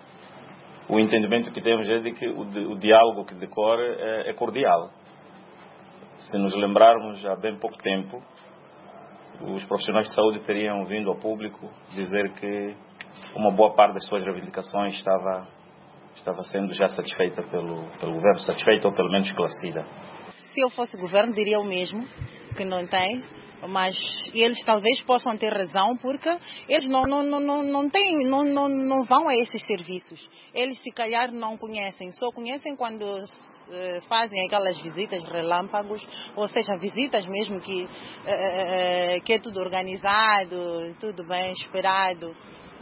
S24: o entendimento que temos é de que o, o diálogo que decorre é, é cordial. Se nos lembrarmos, há bem pouco tempo, os profissionais de saúde teriam vindo ao público dizer que uma boa parte das suas reivindicações estava, estava sendo já satisfeita pelo, pelo governo, satisfeita ou pelo menos esclarecida.
S23: Se eu fosse governo, diria o mesmo, que não tem, mas eles talvez possam ter razão, porque eles não, não, não, não, não, têm, não, não, não vão a esses serviços. Eles, se calhar, não conhecem, só conhecem quando uh, fazem aquelas visitas relâmpagos, ou seja, visitas mesmo que, uh, uh, que é tudo organizado, tudo bem esperado.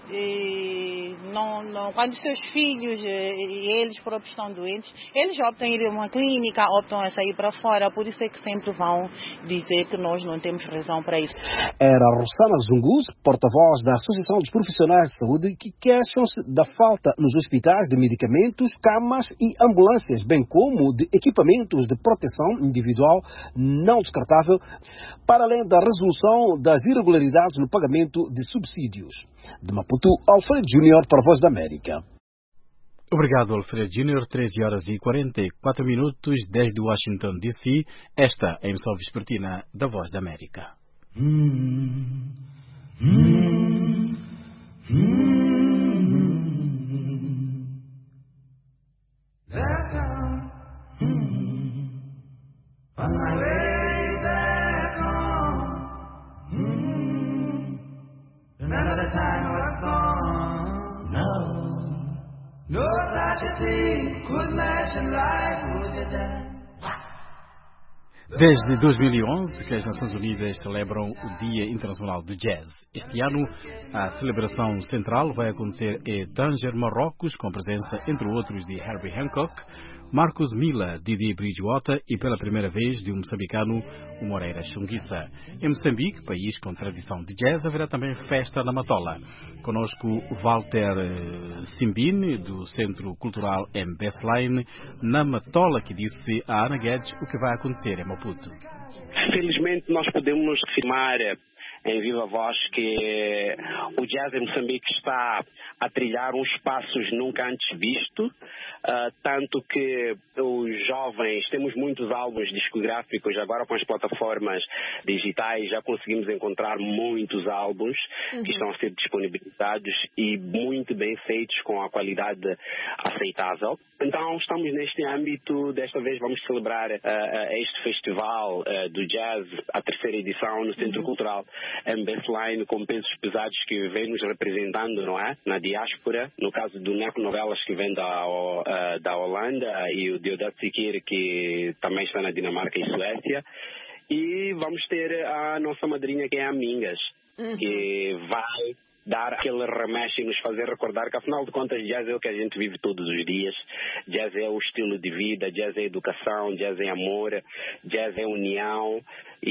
S23: E não, não, quando seus filhos e eles próprios estão doentes, eles optam a ir a uma clínica, optam a sair para fora, por isso é que sempre vão dizer que nós não temos razão para isso.
S17: Era a Rossana Zungus, porta-voz da Associação dos Profissionais de Saúde, que queixam-se da falta nos hospitais de medicamentos, camas e ambulâncias, bem como de equipamentos de proteção individual não descartável, para além da resolução das irregularidades no pagamento de subsídios. De Maputo, Alfredo Júnior para a Voz da América.
S16: Obrigado, Alfredo Júnior. treze horas e quarenta e quatro minutos desde Washington, D C. Esta é a emissão vespertina da Voz da América.
S25: Hum, hum, hum,
S16: Desde dois mil e onze que as Nações Unidas celebram o Dia Internacional do Jazz. Este ano, a celebração central vai acontecer em Tanger, Marrocos, com a presença, entre outros, de Herbie Hancock, Marcos Milla, Didi Bridgewater e, pela primeira vez, de um moçambicano, o Moreira Chunguissa. Em Moçambique, país com tradição de jazz, haverá também festa na Matola. Conosco Walter Simbini, do Centro Cultural M. Baseline, na Matola, que disse a Ana Guedes o que vai acontecer em Maputo.
S2: Felizmente nós podemos afirmar em viva voz que o jazz em Moçambique está a trilhar uns passos nunca antes vistos, uh, tanto que os jovens, temos muitos álbuns discográficos, agora com as plataformas digitais já conseguimos encontrar muitos álbuns uhum. que estão a ser disponibilizados e muito bem feitos com a qualidade aceitável. Então estamos neste âmbito, desta vez vamos celebrar uh, uh, este festival uh, do jazz, a terceira edição no Centro uhum. Cultural M. Baseline, com pesos pesados que vem nos representando, não é? Na diáspora, no caso do Neco Novelas, que vem da, uh, da Holanda, e o Deodat Sikir, que também está na Dinamarca e Suécia. E vamos ter a nossa madrinha, que é a Mingas, uhum. que vai dar aquele remexe e nos fazer recordar que, afinal de contas, jazz é o que a gente vive todos os dias. Jazz é o estilo de vida, jazz é educação, jazz é amor, jazz é união,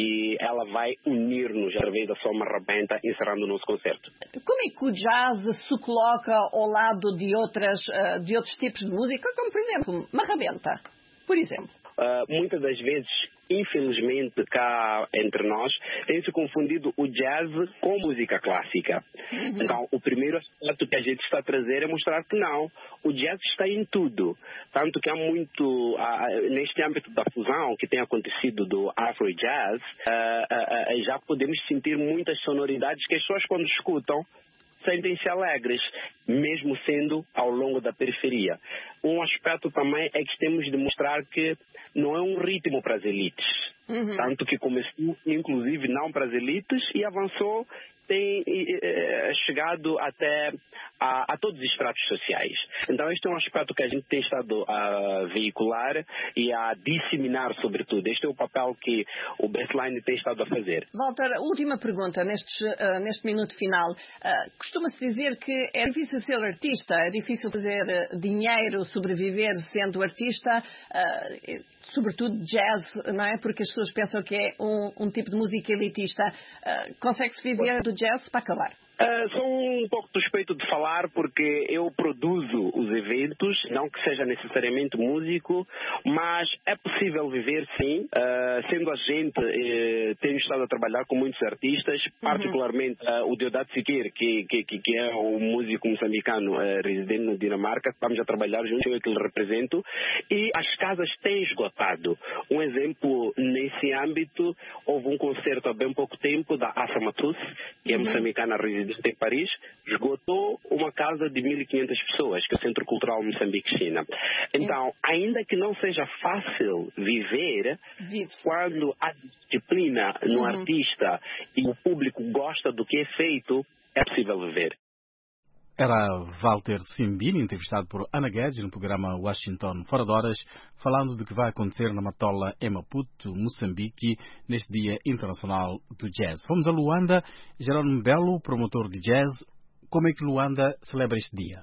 S2: e ela vai unir-nos através da sua marrabenta, encerrando o nosso concerto.
S1: Como é que o jazz se coloca ao lado de, outras, de outros tipos de música, como, por exemplo, marrabenta, por exemplo?
S2: Uh, muitas das vezes, infelizmente, cá entre nós, tem-se confundido o jazz com música clássica. Uhum. Então, o primeiro aspecto que a gente está a trazer é mostrar que não, o jazz está em tudo. Tanto que há muito, uh, neste âmbito da fusão que tem acontecido do Afro-Jazz, uh, uh, uh, já podemos sentir muitas sonoridades que as pessoas, quando escutam, sentem-se alegres, mesmo sendo ao longo da periferia. Um aspecto também é que temos de mostrar que não é um ritmo para as elites. Uhum. Tanto que começou, inclusive, não para as elites e avançou, tem eh, chegado até a, a todos os estratos sociais. Então este é um aspecto que a gente tem estado a veicular e a disseminar, sobretudo. Este é o papel que o Baseline tem estado a fazer.
S1: Walter, última pergunta neste, uh, neste minuto final. Uh, costuma-se dizer que é difícil ser artista, é difícil fazer uh, dinheiro, sobreviver sendo artista, uh, sobretudo jazz, não é? Porque as pessoas pensam que é um, um tipo de música elitista. Uh, consegue-se viver do jazz para acabar?
S2: Uh, sou um pouco suspeito de falar porque eu produzo os eventos, não que seja necessariamente músico, mas é possível viver sim. Uh, sendo a gente, eh, tenho estado a trabalhar com muitos artistas, uhum. particularmente uh, o Deodat Sikir, que, que, que é um músico moçambicano uh, residente na Dinamarca. Estamos a trabalhar junto, eu que lhe represento, e as casas têm esgotado. Um exemplo nesse âmbito, houve um concerto há bem pouco tempo da Assa Matus, que é moçambicana residente em Paris, esgotou uma casa de mil e quinhentas pessoas, que é o Centro Cultural Moçambique-China. Então, ainda que não seja fácil viver, quando há disciplina no uhum. artista e o público gosta do que é feito, é possível viver.
S16: Era Walter Simbini, entrevistado por Ana Guedes no programa Washington Fora de Horas, falando do que vai acontecer na Matola, em Maputo, Moçambique, neste Dia Internacional do Jazz. Vamos a Luanda. Jerónimo Belo, promotor de jazz. Como é que Luanda celebra este dia?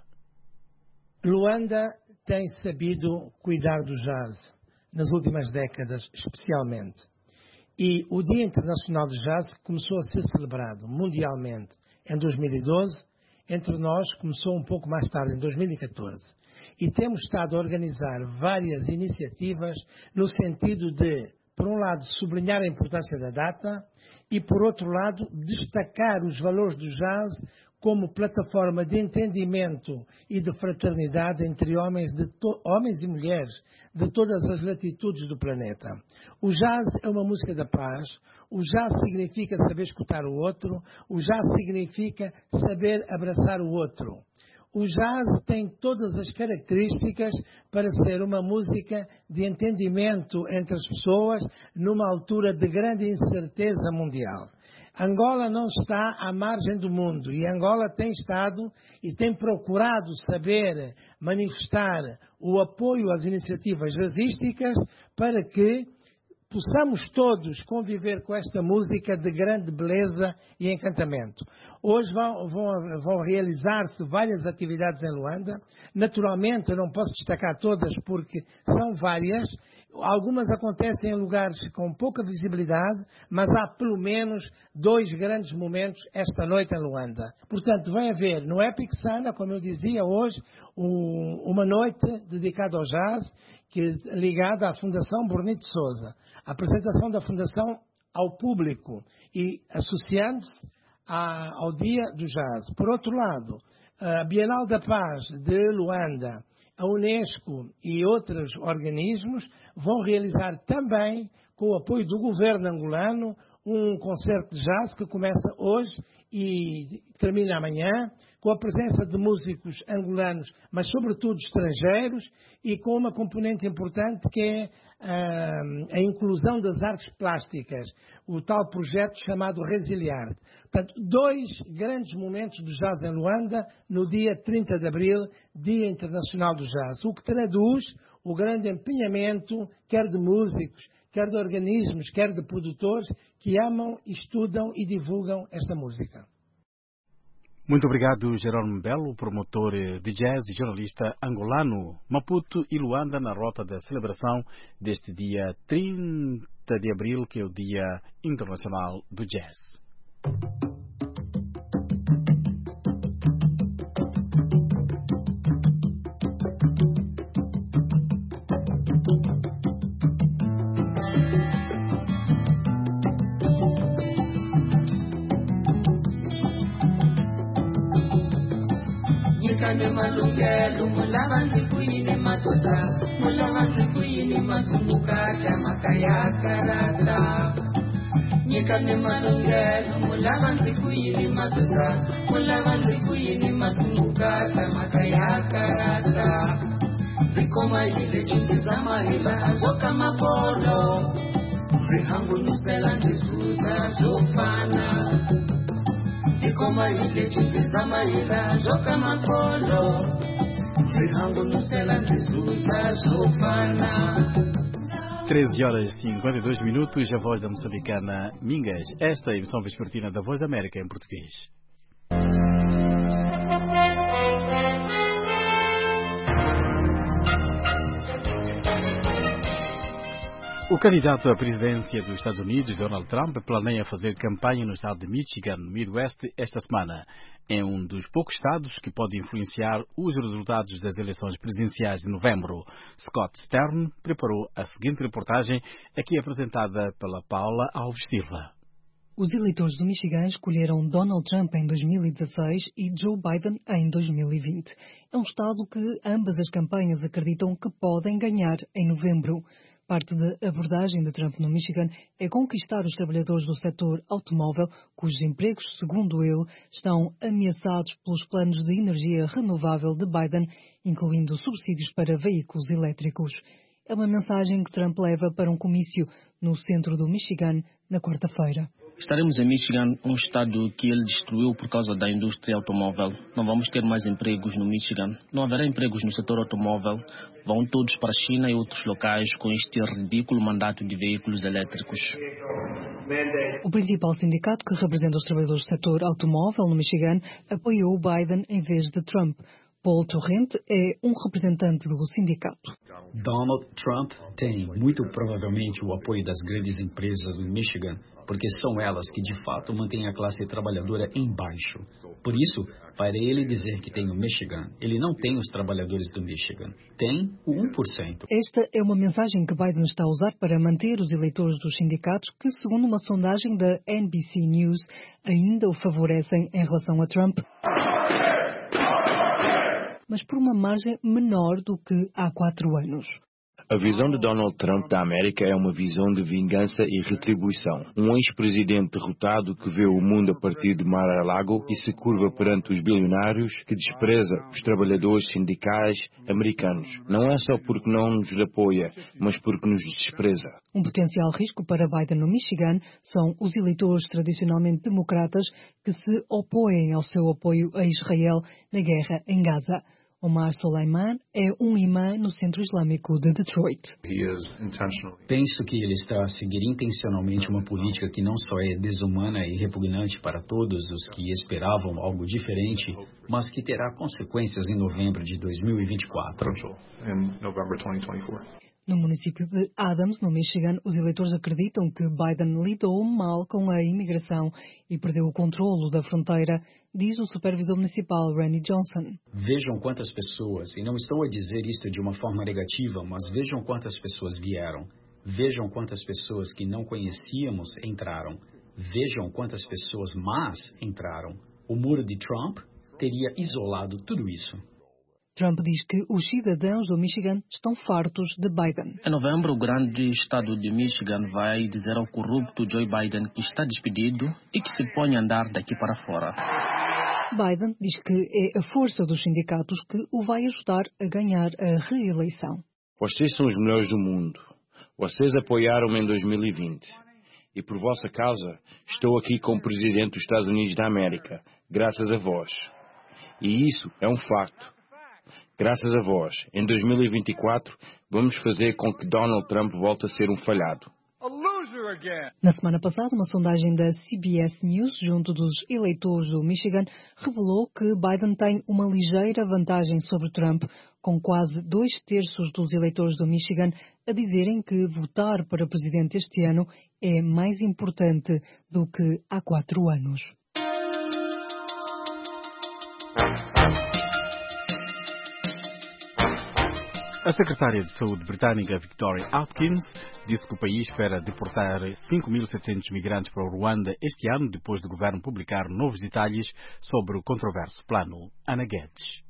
S3: Luanda tem sabido cuidar do jazz nas últimas décadas, especialmente. E o Dia Internacional do Jazz começou a ser celebrado mundialmente em dois mil e doze. Entre nós, começou um pouco mais tarde, em dois mil e catorze. E temos estado a organizar várias iniciativas no sentido de, por um lado, sublinhar a importância da data e, por outro lado, destacar os valores do jazz como plataforma de entendimento e de fraternidade entre homens, de to- homens e mulheres de todas as latitudes do planeta. O jazz é uma música da paz, o jazz significa saber escutar o outro, o jazz significa saber abraçar o outro. O jazz tem todas as características para ser uma música de entendimento entre as pessoas numa altura de grande incerteza mundial. Angola não está à margem do mundo e Angola tem estado e tem procurado saber manifestar o apoio às iniciativas jazzísticas para que possamos todos conviver com esta música de grande beleza e encantamento. Hoje vão, vão, vão realizar-se várias atividades em Luanda. Naturalmente, eu não posso destacar todas porque são várias. Algumas acontecem em lugares com pouca visibilidade, mas há pelo menos dois grandes momentos esta noite em Luanda. Portanto, vai haver no Epic Sana, como eu dizia hoje, um, uma noite dedicada ao jazz, que, ligada à Fundação Bornito de Souza. A apresentação da Fundação ao público e associando-se ao Dia do Jazz. Por outro lado, a Bienal da Paz de Luanda, a Unesco e outros organismos vão realizar também, com o apoio do governo angolano, um concerto de jazz que começa hoje e termina amanhã, com a presença de músicos angolanos, mas sobretudo estrangeiros, e com uma componente importante que é a, a inclusão das artes plásticas, o tal projeto chamado Resiliar. Portanto, dois grandes momentos do jazz em Luanda, no dia trinta de abril, Dia Internacional do Jazz, o que traduz o grande empenhamento, quer de músicos, quer de organismos, quer de produtores, que amam, estudam e divulgam esta música.
S16: Muito obrigado, Jerônimo Belo, promotor de jazz e jornalista angolano. Maputo e Luanda na rota da celebração deste dia trinta de abril, que é o Dia Internacional do Jazz.
S25: Kane malungelo mulavanzi kuine matosa mulavanzi kuine masumuka chama kaya karata Nikane malungelo mulavanzi kuine matosa mulavanzi kuine masumuka chama kaya karata Zikoma ile chinchi za mahila azoka mapolo Zihangu nusela nisuza zofana Zikoma ile chinchi za mahila zoka makolo Zihangu nusela nisuza zofana
S16: treze horas e cinquenta e dois minutos, a voz da moçambicana Mingas. Esta é a emissão vespertina da Voz da América em português. O candidato à presidência dos Estados Unidos, Donald Trump, planeia fazer campanha no estado de Michigan, no Midwest, esta semana. É um dos poucos estados que pode influenciar os resultados das eleições presidenciais de novembro. Scott Stern preparou a seguinte reportagem, aqui apresentada pela Paula Alves Silva.
S4: Os eleitores do Michigan escolheram Donald Trump em dois mil e dezasseis e Joe Biden em dois mil e vinte. É um estado que ambas as campanhas acreditam que podem ganhar em novembro. Parte da abordagem de Trump no Michigan é conquistar os trabalhadores do setor automóvel, cujos empregos, segundo ele, estão ameaçados pelos planos de energia renovável de Biden, incluindo subsídios para veículos elétricos. É uma mensagem que Trump leva para um comício no centro do Michigan na quarta-feira.
S5: Estaremos em Michigan, um estado que ele destruiu por causa da indústria automóvel. Não vamos ter mais empregos no Michigan. Não haverá empregos no setor automóvel. Vão todos para a China e outros locais com este ridículo mandato de veículos elétricos.
S4: O principal sindicato que representa os trabalhadores do setor automóvel no Michigan apoiou Biden em vez de Trump. Paul Torrente é um representante do sindicato.
S6: Donald Trump tem muito provavelmente o apoio das grandes empresas do Michigan, porque são elas que de fato mantêm a classe trabalhadora embaixo. Por isso, para ele dizer que tem o Michigan, ele não tem os trabalhadores do Michigan, tem o um por cento.
S4: Esta é uma mensagem que Biden está a usar para manter os eleitores dos sindicatos que, segundo uma sondagem da N B C News, ainda o favorecem em relação a Trump, mas por uma margem menor do que há quatro anos.
S8: A visão de Donald Trump da América é uma visão de vingança e retribuição. Um ex-presidente derrotado que vê o mundo a partir de Mar-a-Lago e se curva perante os bilionários, que despreza os trabalhadores sindicais americanos. Não é só porque não nos apoia, mas porque nos despreza.
S4: Um potencial risco para Biden no Michigan são os eleitores tradicionalmente democratas que se opõem ao seu apoio a Israel na guerra em Gaza. Omar Soleiman é um imã no Centro Islâmico de Detroit.
S6: Penso que ele está a seguir intencionalmente uma política que não só é desumana e repugnante para todos os que esperavam algo diferente, mas que terá consequências em novembro de dois mil e vinte e quatro.
S4: No município de Adams, no Michigan, os eleitores acreditam que Biden lidou mal com a imigração e perdeu o controlo da fronteira, diz o supervisor municipal Randy Johnson.
S6: Vejam quantas pessoas, e não estou a dizer isto de uma forma negativa, mas vejam quantas pessoas vieram. Vejam quantas pessoas que não conhecíamos entraram. Vejam quantas pessoas más entraram. O muro de Trump teria isolado tudo isso.
S4: Trump diz que os cidadãos do Michigan estão fartos de Biden.
S5: Em novembro, o grande estado de Michigan vai dizer ao corrupto Joe Biden que está despedido e que se põe a andar daqui para fora.
S4: Biden diz que é a força dos sindicatos que o vai ajudar a ganhar a reeleição.
S8: Vocês são os melhores do mundo. Vocês apoiaram-me em dois mil e vinte. E por vossa causa, estou aqui como presidente dos Estados Unidos da América, graças a vós. E isso é um facto. Graças a vós, em dois mil e vinte e quatro, vamos fazer com que Donald Trump volte a ser um falhado.
S4: Na semana passada, uma sondagem da C B S News, junto dos eleitores do Michigan, revelou que Biden tem uma ligeira vantagem sobre Trump, com quase dois terços dos eleitores do Michigan a dizerem que votar para presidente este ano é mais importante do que há quatro anos.
S16: A secretária de Saúde britânica Victoria Atkins disse que o país espera deportar cinco mil e setecentos migrantes para o Ruanda este ano, depois do governo publicar novos detalhes sobre o controverso plano. Ana Guedes.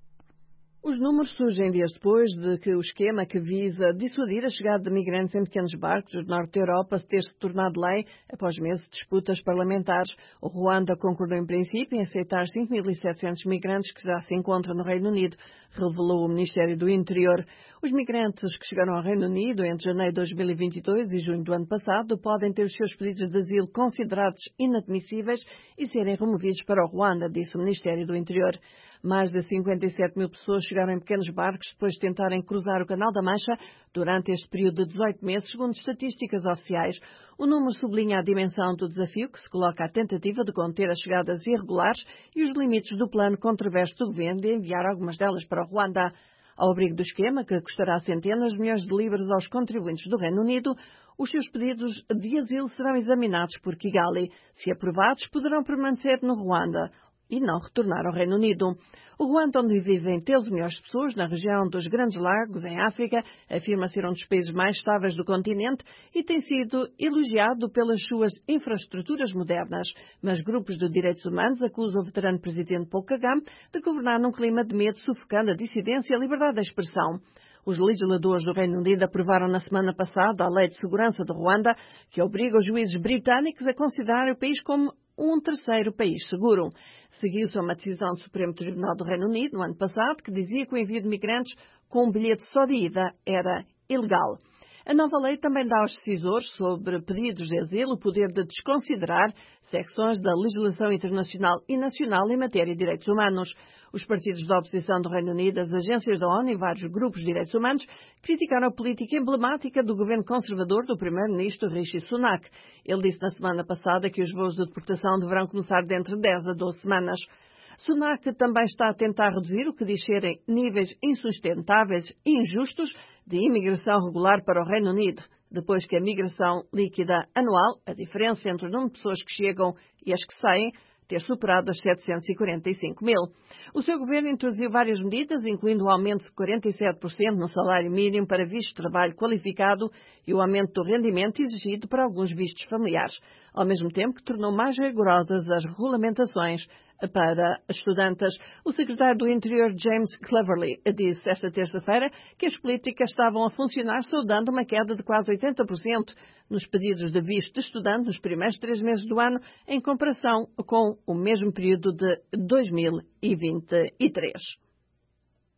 S1: Os números surgem dias depois de que o esquema que visa dissuadir a chegada de migrantes em pequenos barcos do norte da Europa ter se tornado lei após meses de disputas parlamentares. O Ruanda concordou em princípio em aceitar cinco mil e setecentos migrantes que já se encontram no Reino Unido, revelou o Ministério do Interior. Os migrantes que chegaram ao Reino Unido entre janeiro de dois mil e vinte e dois e junho do ano passado podem ter os seus pedidos de asilo considerados inadmissíveis e serem removidos para o Ruanda, disse o Ministério do Interior. Mais de cinquenta e sete mil pessoas chegaram em pequenos barcos depois de tentarem cruzar o Canal da Mancha durante este período de dezoito meses, segundo estatísticas oficiais. O número sublinha a dimensão do desafio que se coloca à tentativa de conter as chegadas irregulares e os limites do plano controverso do governo de enviar algumas delas para o Ruanda. Ao abrigo do esquema, que custará centenas de milhões de libras aos contribuintes do Reino Unido, os seus pedidos de asilo serão examinados por Kigali. Se aprovados, poderão permanecer no Ruanda e não retornar ao Reino Unido. O Ruanda, onde vivem treze milhões de pessoas, na região dos Grandes Lagos, em África, afirma ser um dos países mais estáveis do continente e tem sido elogiado pelas suas infraestruturas modernas. Mas grupos de direitos humanos acusam o veterano presidente Paul Kagame de governar num clima de medo, sufocando a dissidência e a liberdade de expressão. Os legisladores do Reino Unido aprovaram na semana passada a Lei de Segurança de Ruanda, que obriga os juízes britânicos a considerar o país como um terceiro país seguro. Seguiu-se a uma decisão do Supremo Tribunal do Reino Unido, no ano passado, que dizia que o envio de migrantes com um bilhete só de ida era ilegal. A nova lei também dá aos decisores sobre pedidos de asilo o poder de desconsiderar secções da legislação internacional e nacional em matéria de direitos humanos. Os partidos da oposição do Reino Unido, as agências da ONU e vários grupos de direitos humanos criticaram a política emblemática do governo conservador do primeiro-ministro Rishi Sunak. Ele disse na semana passada que os voos de deportação deverão começar dentro de dez a doze semanas. Sunak também está a tentar reduzir o que diz serem níveis insustentáveis e injustos de imigração regular para o Reino Unido, depois que a migração líquida anual, a diferença entre o número de pessoas que chegam e as que saem, ter superado as setecentos e quarenta e cinco mil. O seu governo introduziu várias medidas, incluindo o aumento de quarenta e sete por cento no salário mínimo para visto de trabalho qualificado e o aumento do rendimento exigido para alguns vistos familiares, ao mesmo tempo que tornou mais rigorosas as regulamentações para estudantes. O secretário do Interior, James Cleverly, disse esta terça-feira que as políticas estavam a funcionar, saudando uma queda de quase oitenta por cento nos pedidos de visto de estudante nos primeiros três meses do ano, em comparação com o mesmo período de dois mil e vinte e três.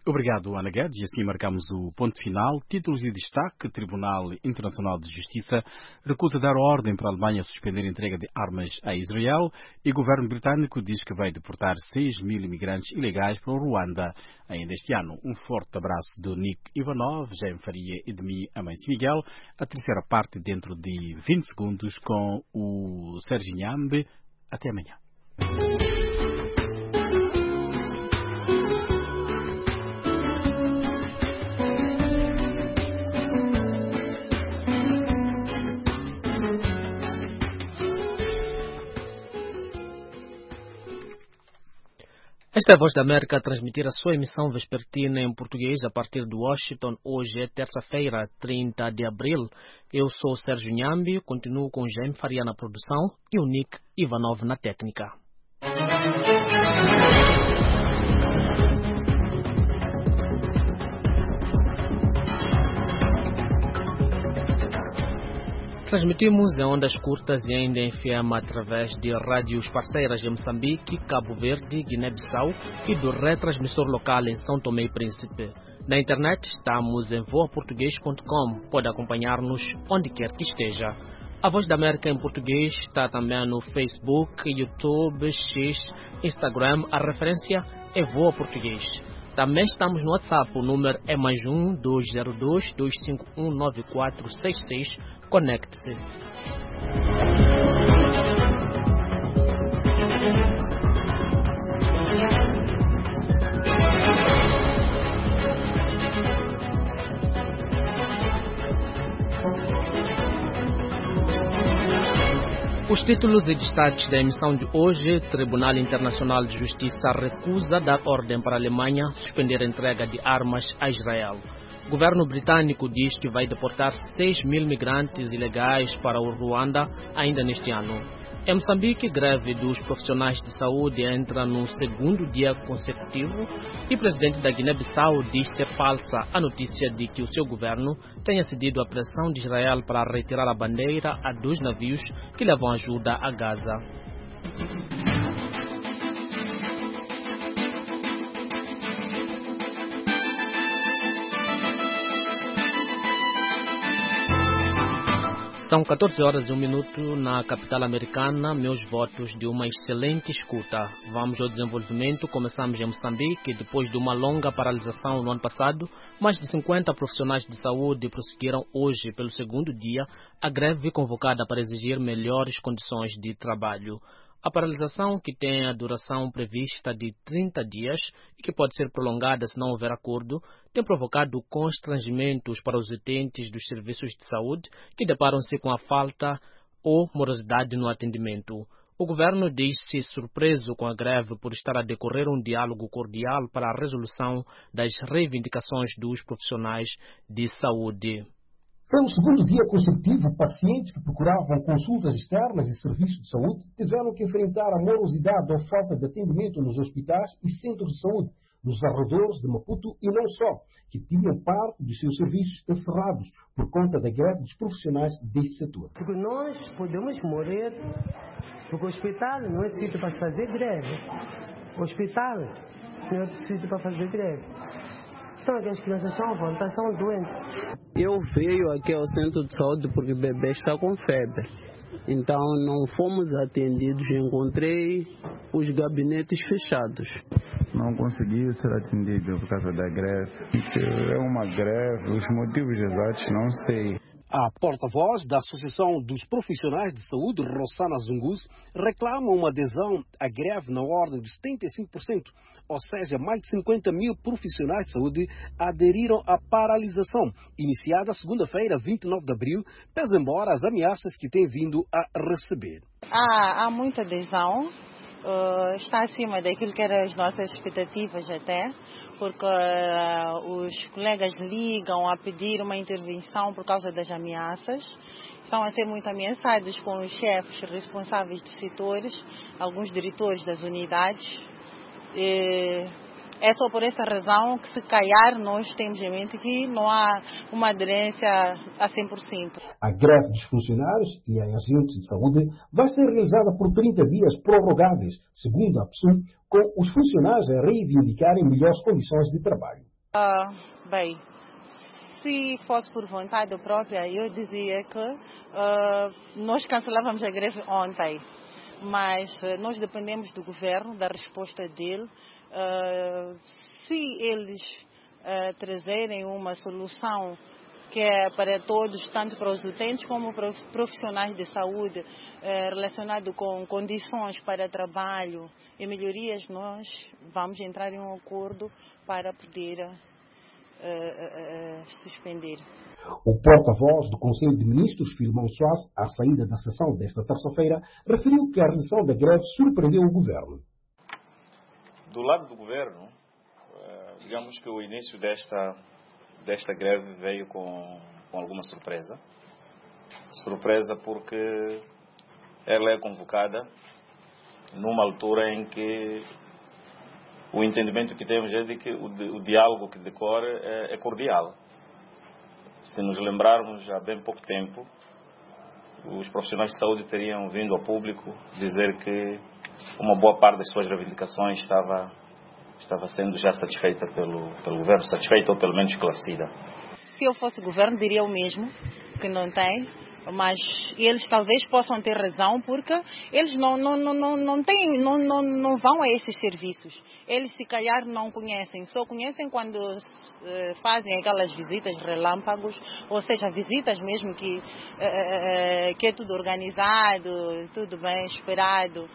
S16: Obrigado, Ana Guedes. E assim marcamos o ponto final. Títulos de destaque. Tribunal Internacional de Justiça recusa dar ordem para a Alemanha suspender a entrega de armas a Israel e o governo britânico diz que vai deportar seis mil imigrantes ilegais para o Ruanda ainda este ano. Um forte abraço do Nick Ivanov, Jaime Faria e de mim, Amâncio Miguel. A terceira parte dentro de vinte segundos com o Sérgio Nhambe. Até amanhã.
S7: Esta é a Voz da América a transmitir a sua emissão vespertina em português a partir de Washington. Hoje é terça-feira, trinta de abril. Eu sou o Sérgio Nhambi, continuo com o Jaime Faria na produção e o Nick Ivanov na técnica. Transmitimos em ondas curtas e ainda em F M através de rádios parceiras em Moçambique, Cabo Verde, Guiné-Bissau e do retransmissor local em São Tomé e Príncipe. Na internet estamos em voa português ponto com. Pode acompanhar-nos onde quer que esteja. A Voz da América em português está também no Facebook, YouTube, X, Instagram. A referência é Voa Português. Também estamos no WhatsApp. O número é mais um, dois zero dois, dois cinco um, nove quatro seis seis. Conecte-se. Os títulos e destaques da emissão de hoje: Tribunal Internacional de Justiça recusa dar ordem para a Alemanha suspender a entrega de armas a Israel. O governo britânico diz que vai deportar seis mil migrantes ilegais para o Ruanda ainda neste ano. Em Moçambique, greve dos profissionais de saúde entra no segundo dia consecutivo e o presidente da Guiné-Bissau diz ser falsa a notícia de que o seu governo tenha cedido à pressão de Israel para retirar a bandeira a dois navios que levam ajuda a Gaza. São quatorze horas e um minuto na capital americana. Meus votos de uma excelente escuta. Vamos ao desenvolvimento. Começamos em Moçambique. Depois de uma longa paralisação no ano passado, mais de cinquenta profissionais de saúde prosseguiram hoje, pelo segundo dia, a greve convocada para exigir melhores condições de trabalho. A paralisação, que tem a duração prevista de trinta dias e que pode ser prolongada se não houver acordo, tem provocado constrangimentos para os utentes dos serviços de saúde que deparam-se com a falta ou morosidade no atendimento. O governo diz-se surpreso com a greve por estar a decorrer um diálogo cordial para a resolução das reivindicações dos profissionais de saúde.
S20: Pelo segundo dia consecutivo, pacientes que procuravam consultas externas e serviços de saúde tiveram que enfrentar a morosidade ou falta de atendimento nos hospitais e centros de saúde, nos arredores de Maputo e não só, que tinham parte dos seus serviços encerrados por conta da greve dos profissionais deste setor.
S21: Porque nós podemos morrer, porque o hospital não é sítio para fazer greve. O hospital não é sítio para fazer greve. Então, aquelas crianças são à vontade, são doentes.
S22: Eu veio aqui ao centro de saúde porque o bebê está com febre. Então, não fomos atendidos. Encontrei os gabinetes fechados.
S9: Não consegui ser atendido por causa da greve. É uma greve, os motivos exatos não sei.
S17: A porta-voz da Associação dos Profissionais de Saúde, Rossana Zungus, reclama uma adesão à greve na ordem de setenta e cinco por cento, ou seja, mais de cinquenta mil profissionais de saúde aderiram à paralisação, iniciada segunda-feira, vinte e nove de abril, pese embora as ameaças que têm vindo a receber.
S23: Há, há muita adesão. Uh, está acima daquilo que eram as nossas expectativas até, porque uh, os colegas ligam a pedir uma intervenção por causa das ameaças. Estão a ser muito ameaçados com os chefes responsáveis de setores, alguns diretores das unidades. E é só por essa razão que, se calhar, nós temos em mente que não há uma aderência a cem por cento.
S20: A greve dos funcionários e agentes de saúde vai ser realizada por trinta dias prorrogáveis, segundo a P S U, com os funcionários a reivindicarem melhores condições de trabalho.
S23: Uh, bem, se fosse por vontade própria, eu dizia que uh, nós cancelávamos a greve ontem, mas uh, nós dependemos do governo, da resposta dele. Uh, se eles uh, trazerem uma solução que é para todos, tanto para os utentes como para os profissionais de saúde, eh, relacionado com condições para trabalho e melhorias, nós vamos entrar em um acordo para poder eh, eh, suspender.
S20: O porta-voz do Conselho de Ministros, Filmão Soares, à saída da sessão desta terça-feira, referiu que a redução da greve surpreendeu o governo.
S24: Do lado do governo, digamos que o início desta desta greve veio com, com alguma surpresa. Surpresa porque ela é convocada numa altura em que o entendimento que temos é de que o, o diálogo que decorre é, é cordial. Se nos lembrarmos, há bem pouco tempo, os profissionais de saúde teriam vindo ao público dizer que uma boa parte das suas reivindicações estava estava sendo já satisfeita pelo, pelo governo, satisfeita ou pelo menos esclarecida.
S23: Se eu fosse governo, diria o mesmo, que não tem, mas eles talvez possam ter razão, porque eles não, não, não, não, não, têm, não, não, não vão a esses serviços. Eles, se calhar, não conhecem, só conhecem quando uh, fazem aquelas visitas relâmpagos, ou seja, visitas mesmo que, uh, uh, que é tudo organizado, tudo bem esperado.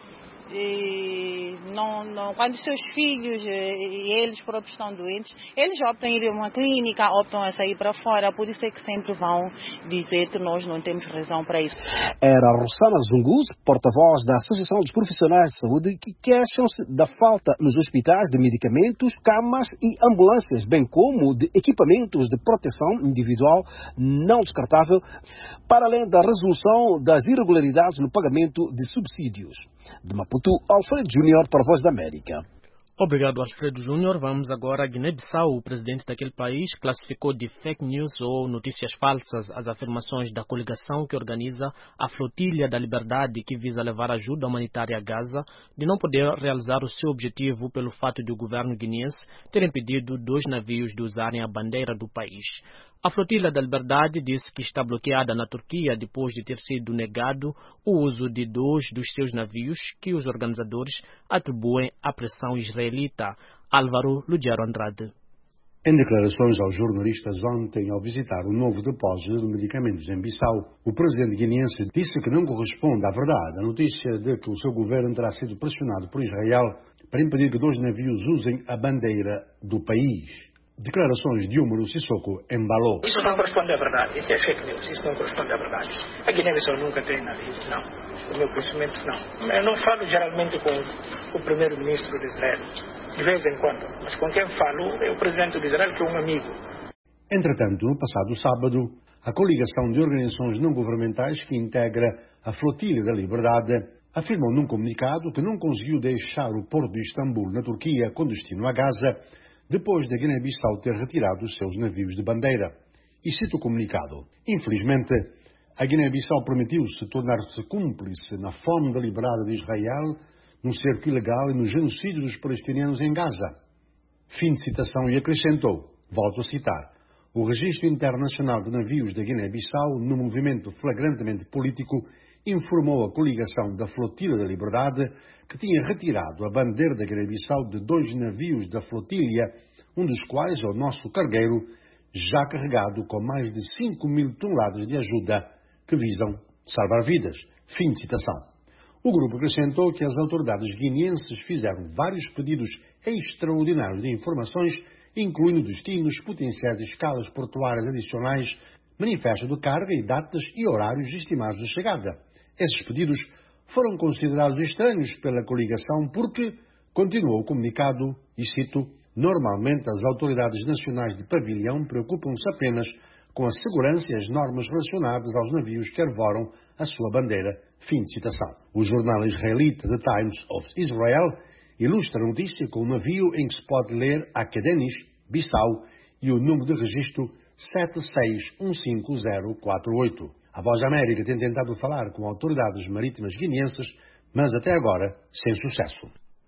S23: E não, não, quando seus filhos e eles próprios estão doentes, eles optam a ir a uma clínica, optam a sair para fora, por isso é que sempre vão dizer que nós não temos razão para isso.
S20: Era Rossana Zungus, porta-voz da Associação dos Profissionais de Saúde, que queixam-se da falta nos hospitais de medicamentos, camas e ambulâncias, bem como de equipamentos de proteção individual não descartável, para além da resolução das irregularidades no pagamento de subsídios. De Maputo, Alfredo Júnior para a Voz da América.
S7: Obrigado, Alfredo Júnior. Vamos agora a Guiné-Bissau. O presidente daquele país classificou de fake news ou notícias falsas as afirmações da coligação que organiza a Flotilha da Liberdade, que visa levar ajuda humanitária a Gaza, de não poder realizar o seu objetivo pelo fato de o governo guineense ter impedido dois navios de usarem a bandeira do país. A Flotilha da Liberdade disse que está bloqueada na Turquia depois de ter sido negado o uso de dois dos seus navios que os organizadores atribuem à pressão israelita. Álvaro Lugero Andrade.
S10: Em declarações aos jornalistas ontem, ao visitar o novo depósito de medicamentos em Bissau, o presidente guineense disse que não corresponde à verdade a notícia de que o seu governo terá sido pressionado por Israel para impedir que dois navios usem a bandeira do país. Declarações de Úmaro Sissoko embalou.
S11: Isso não corresponde à verdade, isso é fake news, isso não corresponde à verdade. A Guiné-Bissau nunca tem navios, não. O meu conhecimento, não. Eu não falo geralmente com o primeiro-ministro de Israel, de vez em quando, mas com quem falo é o presidente de Israel, que é um amigo.
S10: Entretanto, no passado sábado, a coligação de organizações não governamentais que integra a Flotilha da Liberdade afirmou num comunicado que não conseguiu deixar o porto de Istambul, na Turquia, com destino a Gaza, depois da Guiné-Bissau ter retirado os seus navios de bandeira. E cito o comunicado: infelizmente, a Guiné-Bissau permitiu-se tornar-se cúmplice na fome deliberada de Israel, no cerco ilegal e no genocídio dos palestinianos em Gaza. Fim de citação. E acrescentou, volto a citar, o Registro Internacional de Navios da Guiné-Bissau, no movimento flagrantemente político, informou a coligação da Flotilha da Liberdade que tinha retirado a bandeira da Guiné-Bissau de dois navios da flotilha, um dos quais é o nosso cargueiro, já carregado com mais de cinco mil toneladas de ajuda que visam salvar vidas. Fim de citação. O grupo acrescentou que as autoridades guineenses fizeram vários pedidos extraordinários de informações, incluindo destinos, potenciais escalas portuárias adicionais, manifesto de carga e datas e horários estimados de chegada. Esses pedidos foram considerados estranhos pela coligação porque, continuou o comunicado, e cito, normalmente as autoridades nacionais de pavilhão preocupam-se apenas com a segurança e as normas relacionadas aos navios que arvoram a sua bandeira. Fim de citação. O jornal israelita The Times of Israel ilustra a notícia com o navio em que se pode ler Akedenis, Bissau, e o número de registro sete seis um cinco zero quatro oito. A Voz da América tem tentado falar com autoridades marítimas guineenses, mas até agora sem sucesso.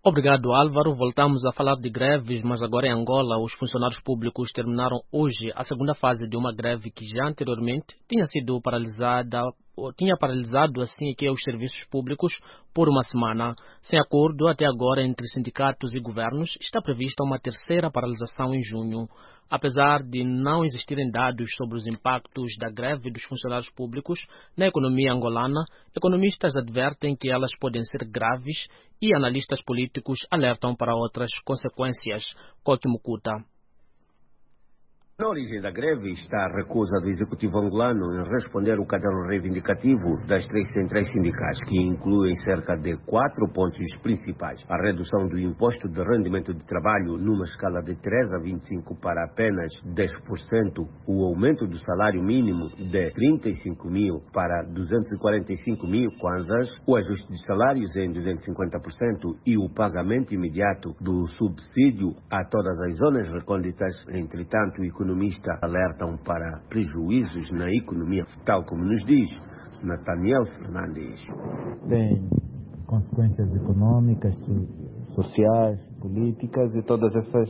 S7: Obrigado, Álvaro. Voltamos a falar de greves, mas agora em Angola, os funcionários públicos terminaram hoje a segunda fase de uma greve que já anteriormente tinha sido paralisada, ou tinha paralisado assim que os serviços públicos por uma semana. Sem acordo até agora entre sindicatos e governos, está prevista uma terceira paralisação em junho. Apesar de não existirem dados sobre os impactos da greve dos funcionários públicos na economia angolana, economistas advertem que elas podem ser graves e analistas políticos alertam para outras consequências. Coque Mukuta.
S12: Na origem da greve está a recusa do Executivo angolano em responder o caderno reivindicativo das três centrais sindicais, que incluem cerca de quatro pontos principais. A redução do imposto de rendimento de trabalho numa escala de três a vinte e cinco para apenas dez por cento, o aumento do salário mínimo de trinta e cinco mil para duzentos e quarenta e cinco mil kwanzas, o ajuste de salários em duzentos e cinquenta por cento e o pagamento imediato do subsídio a todas as zonas recônditas. Entretanto, o economistas alertam para prejuízos na economia, tal como nos diz Nathaniel Fernandes.
S13: Tem consequências econômicas, sociais, políticas e todas essas,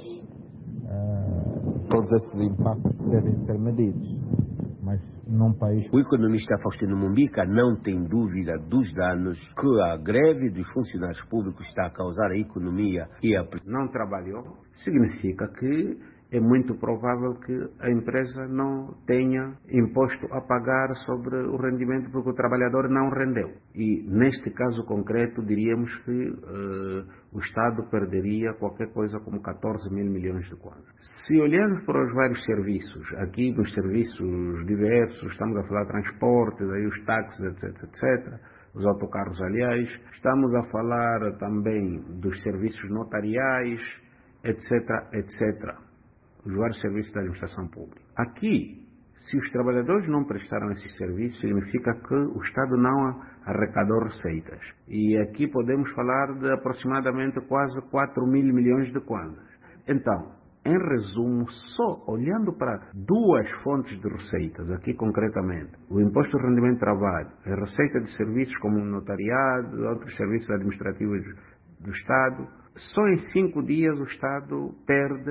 S13: uh, todos esses impactos devem ser medidos. Mas num país...
S12: O economista Faustino Mumbica não tem dúvida dos danos que a greve dos funcionários públicos está a causar à economia e a...
S14: Não trabalhou, significa que é muito provável que a empresa não tenha imposto a pagar sobre o rendimento porque o trabalhador não rendeu. E neste caso concreto diríamos que uh, o Estado perderia qualquer coisa como catorze mil milhões de kwanzas. Se olharmos para os vários serviços, aqui nos serviços diversos, estamos a falar de transportes, aí os táxis, etc, etcétera, os autocarros, aliás, estamos a falar também dos serviços notariais, etc, etcétera. Os vários serviços da administração pública. Aqui, se os trabalhadores não prestaram esses serviços, significa que o Estado não arrecadou receitas. E aqui podemos falar de aproximadamente quase quatro mil milhões de kwanzas. Então, em resumo, só olhando para duas fontes de receitas, aqui concretamente, o imposto de rendimento de trabalho, a receita de serviços como o notariado, outros serviços administrativos do Estado, só em cinco dias o Estado perde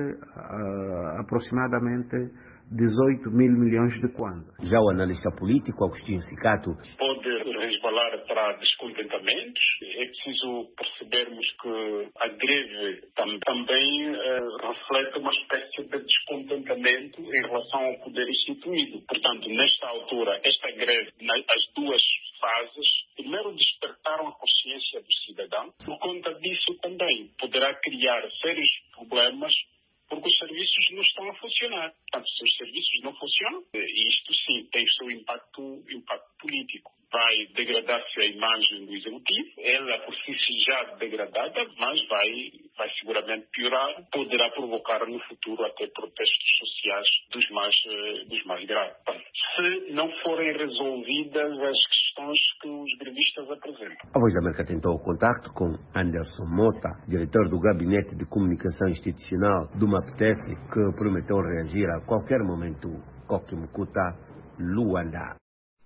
S14: uh, aproximadamente dezoito mil milhões de kwanzas.
S12: Já o analista político Agostinho Cicato
S15: pode resvalar para descontentamentos. É preciso percebermos que a greve tam, também uh, reflete uma espécie de descontentamento em relação ao poder instituído. Portanto, nesta altura, esta greve, as duas fases, primeiro despertaram a consciência do cidadão. Por conta disso também poderá criar sérios problemas porque os serviços não estão a funcionar. Portanto, se os serviços não funcionam, isto sim tem o seu impacto, impacto político. Vai degradar-se a imagem do Executivo, ela por si já degradada, mas vai, vai seguramente piorar, poderá provocar no futuro até protestos sociais dos mais, dos mais graves. Portanto, se não forem resolvidas as questões que os grevistas apresentam.
S12: A Voz da América tentou o contacto com Anderson Mota, diretor do Gabinete de Comunicação Institucional do MAPTEF, que prometeu reagir a qualquer momento. Coque Mukuta, Luanda.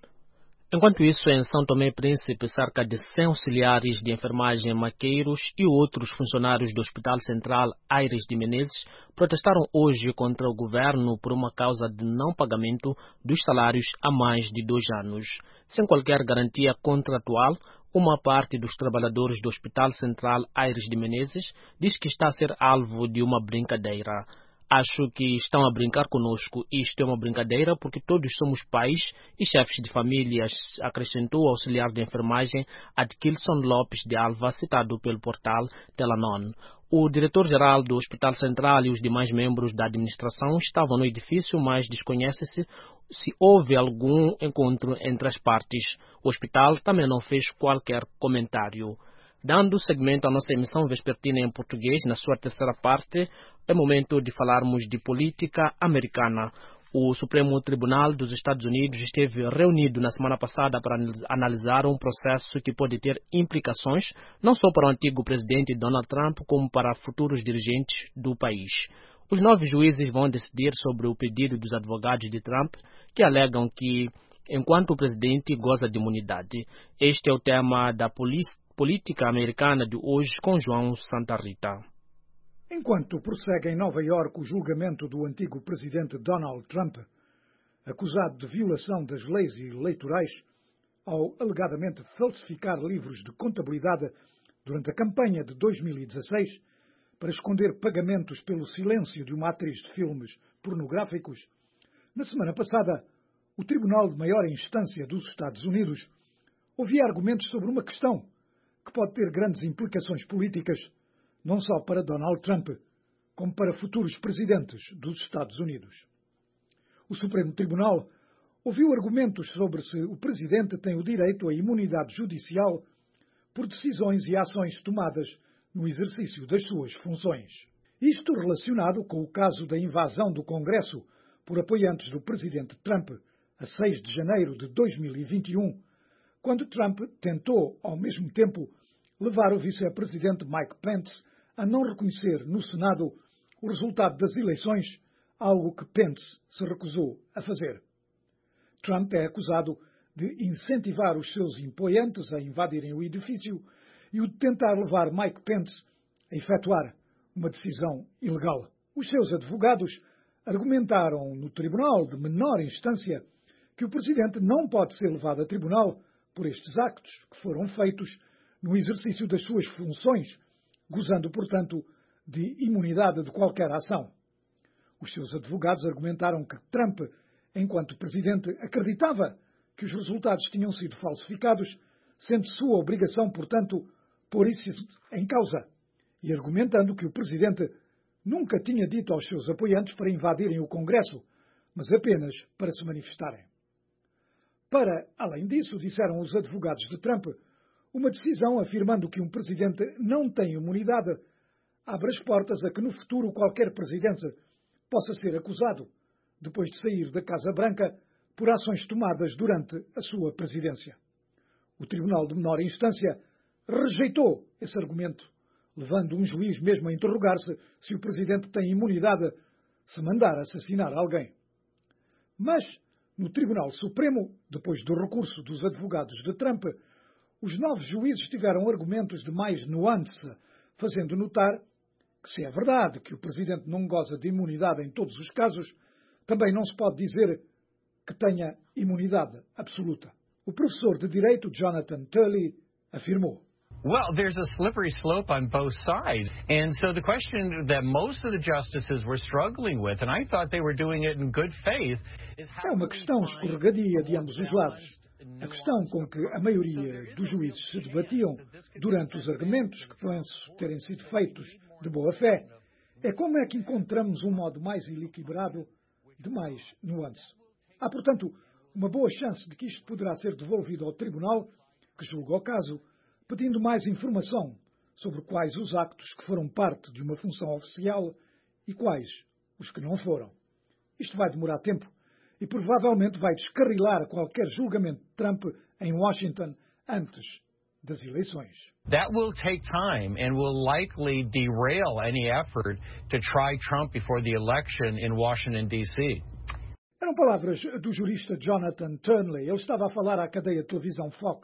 S7: Enquanto isso, em São Tomé e Príncipe, cerca de cem auxiliares de enfermagem maqueiros e outros funcionários do Hospital Central Aires de Menezes protestaram hoje contra o governo por uma causa de não pagamento dos salários há mais de dois anos. Sem qualquer garantia contratual, uma parte dos trabalhadores do Hospital Central Aires de Menezes diz que está a ser alvo de uma brincadeira. Acho que estão a brincar conosco. Isto é uma brincadeira porque todos somos pais e chefes de famílias, acrescentou o auxiliar de enfermagem Adkilson Lopes de Alva, citado pelo portal Telanon. O diretor-geral do Hospital Central e os demais membros da administração estavam no edifício, mas desconhece-se se houve algum encontro entre as partes. O hospital também não fez qualquer comentário. Dando seguimento à nossa emissão vespertina em português, na sua terceira parte, é momento de falarmos de política americana. O Supremo Tribunal dos Estados Unidos esteve reunido na semana passada para analisar um processo que pode ter implicações não só para o antigo presidente Donald Trump, como para futuros dirigentes do país. Os nove juízes vão decidir sobre o pedido dos advogados de Trump, que alegam que, enquanto o presidente goza de imunidade, este é o tema da polícia política americana de hoje com João Santa Rita.
S2: Enquanto prossegue em Nova Iorque o julgamento do antigo presidente Donald Trump, acusado de violação das leis eleitorais ao alegadamente falsificar livros de contabilidade durante a campanha de dois mil e dezasseis para esconder pagamentos pelo silêncio de uma atriz de filmes pornográficos, na semana passada, o Tribunal de Maior Instância dos Estados Unidos ouvia argumentos sobre uma questão que pode ter grandes implicações políticas, não só para Donald Trump, como para futuros presidentes dos Estados Unidos. O Supremo Tribunal ouviu argumentos sobre se o presidente tem o direito à imunidade judicial por decisões e ações tomadas no exercício das suas funções. Isto relacionado com o caso da invasão do Congresso por apoiantes do presidente Trump a seis de janeiro de dois mil e vinte e um, quando Trump tentou, ao mesmo tempo, levar o vice-presidente Mike Pence a não reconhecer no Senado o resultado das eleições, algo que Pence se recusou a fazer. Trump é acusado de incentivar os seus apoiantes a invadirem o edifício e o de tentar levar Mike Pence a efetuar uma decisão ilegal. Os seus advogados argumentaram no tribunal de menor instância que o presidente não pode ser levado a tribunal por estes actos que foram feitos no exercício das suas funções, gozando, portanto, de imunidade de qualquer ação. Os seus advogados argumentaram que Trump, enquanto presidente, acreditava que os resultados tinham sido falsificados, sendo sua obrigação, portanto, pôr isso em causa, e argumentando que o presidente nunca tinha dito aos seus apoiantes para invadirem o Congresso, mas apenas para se manifestarem. Para, além disso, disseram os advogados de Trump, uma decisão afirmando que um presidente não tem imunidade abre as portas a que no futuro qualquer presidente possa ser acusado, depois de sair da Casa Branca, por ações tomadas durante a sua presidência. O Tribunal de Menor Instância rejeitou esse argumento, levando um juiz mesmo a interrogar-se se o presidente tem imunidade se mandar assassinar alguém. Mas, no Tribunal Supremo, depois do recurso dos advogados de Trump, os nove juízes tiveram argumentos de mais nuance, fazendo notar que, se é verdade que o presidente não goza de imunidade em todos os casos, também não se pode dizer que tenha imunidade absoluta. O professor de Direito Jonathan Turley afirmou:
S3: Well, there's a slippery slope on both sides. And so the question that most of the justices were struggling with, and I thought they were doing it in good faith, is how...
S2: É uma questão escorregadia de ambos os lados. A questão com que a maioria dos juízes se debatiam durante os argumentos que penso terem sido feitos de boa fé é como é que encontramos um modo mais equilibrado de mais nuance. Há, portanto, uma boa chance de que isto poderá ser devolvido ao tribunal, que julga o caso, pedindo mais informação sobre quais os actos que foram parte de uma função oficial e quais os que não foram. Isto vai demorar tempo e provavelmente vai descarrilar qualquer julgamento de Trump em Washington antes das eleições.
S3: That will take time and will likely derail any effort to try Trump before the election in Washington, D C
S2: Eram palavras do jurista Jonathan Turley. Ele estava a falar à cadeia de televisão Fox.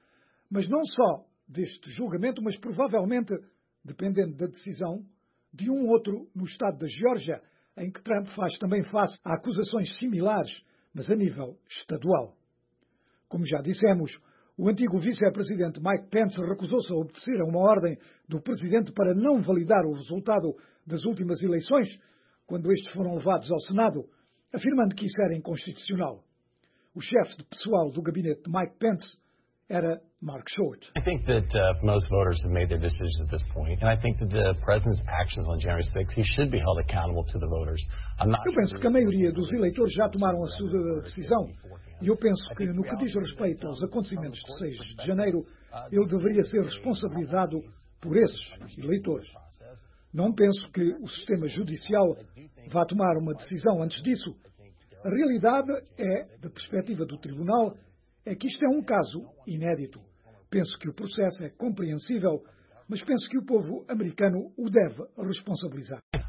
S2: Mas não só deste julgamento, mas provavelmente, dependendo da decisão, de um outro no estado da Geórgia, em que Trump faz também face a acusações similares, mas a nível estadual. Como já dissemos, o antigo vice-presidente Mike Pence recusou-se a obedecer a uma ordem do presidente para não validar o resultado das últimas eleições, quando estes foram levados ao Senado, afirmando que isso era inconstitucional. O chefe de pessoal do gabinete de Mike Pence era Mark Short.
S18: I think that uh, most voters have made their decisions at this point, and I think that the president's actions on January sixth, he should be held accountable to the voters. I'm not
S2: eu penso que a maioria dos eleitores já tomaram a sua decisão, e eu penso que, no que diz respeito aos acontecimentos de seis de janeiro, ele deveria ser responsabilizado por esses eleitores. Não penso que o sistema judicial vá tomar uma decisão antes disso. A realidade é, da perspectiva do tribunal, é que isto é um caso inédito. Penso que o processo é compreensível, mas penso que o povo americano o deve responsabilizar.
S18: I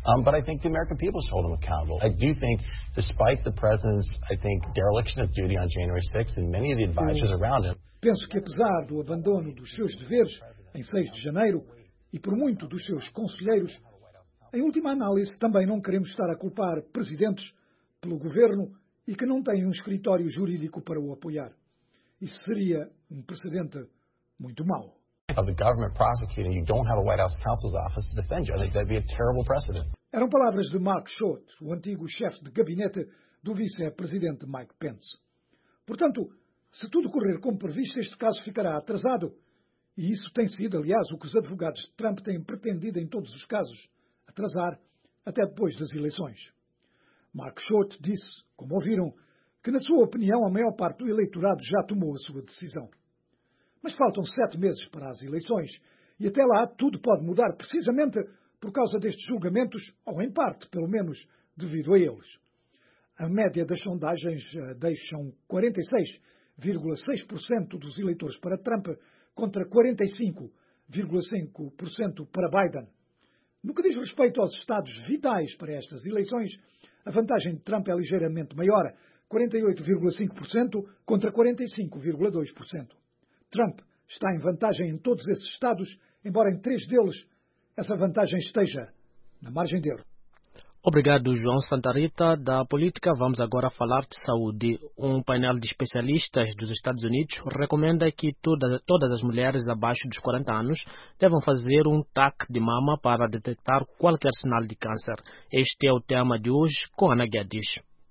S18: Um, but I think the American people should hold him accountable. I do think, despite the president's, I think, dereliction of duty on January sixth and many of the advisors around him.
S2: Penso que apesar do abandono dos seus deveres em seis de janeiro e por muito dos seus conselheiros, em última análise também não queremos estar a culpar presidentes pelo governo e que não têm um escritório jurídico para o apoiar. Isso seria um precedente muito mau.
S18: Of the government prosecuting, you don't have a White House counsel's office to defend you. I think that'd be a terrible precedent.
S2: Eram palavras de Mark Schott, o antigo chefe de gabinete do vice-presidente Mike Pence. Portanto, se tudo correr como previsto, este caso ficará atrasado. E isso tem sido, aliás, o que os advogados de Trump têm pretendido em todos os casos, atrasar até depois das eleições. Mark Schott disse, como ouviram, que na sua opinião a maior parte do eleitorado já tomou a sua decisão. Mas faltam sete meses para as eleições e até lá tudo pode mudar precisamente por causa destes julgamentos, ou em parte, pelo menos, devido a eles. A média das sondagens deixam quarenta e seis vírgula seis por cento dos eleitores para Trump contra quarenta e cinco vírgula cinco por cento para Biden. No que diz respeito aos estados vitais para estas eleições, a vantagem de Trump é ligeiramente maior, quarenta e oito vírgula cinco por cento contra quarenta e cinco vírgula dois por cento. Trump está em vantagem em todos esses estados, embora em três deles essa vantagem esteja na margem de erro.
S7: Obrigado, João Santa Rita. Da política, vamos agora falar de saúde. Um painel de especialistas dos Estados Unidos recomenda que todas, todas as mulheres abaixo dos quarenta anos devam fazer um T A C de mama para detectar qualquer sinal de câncer. Este é o tema de hoje com Ana Guedes.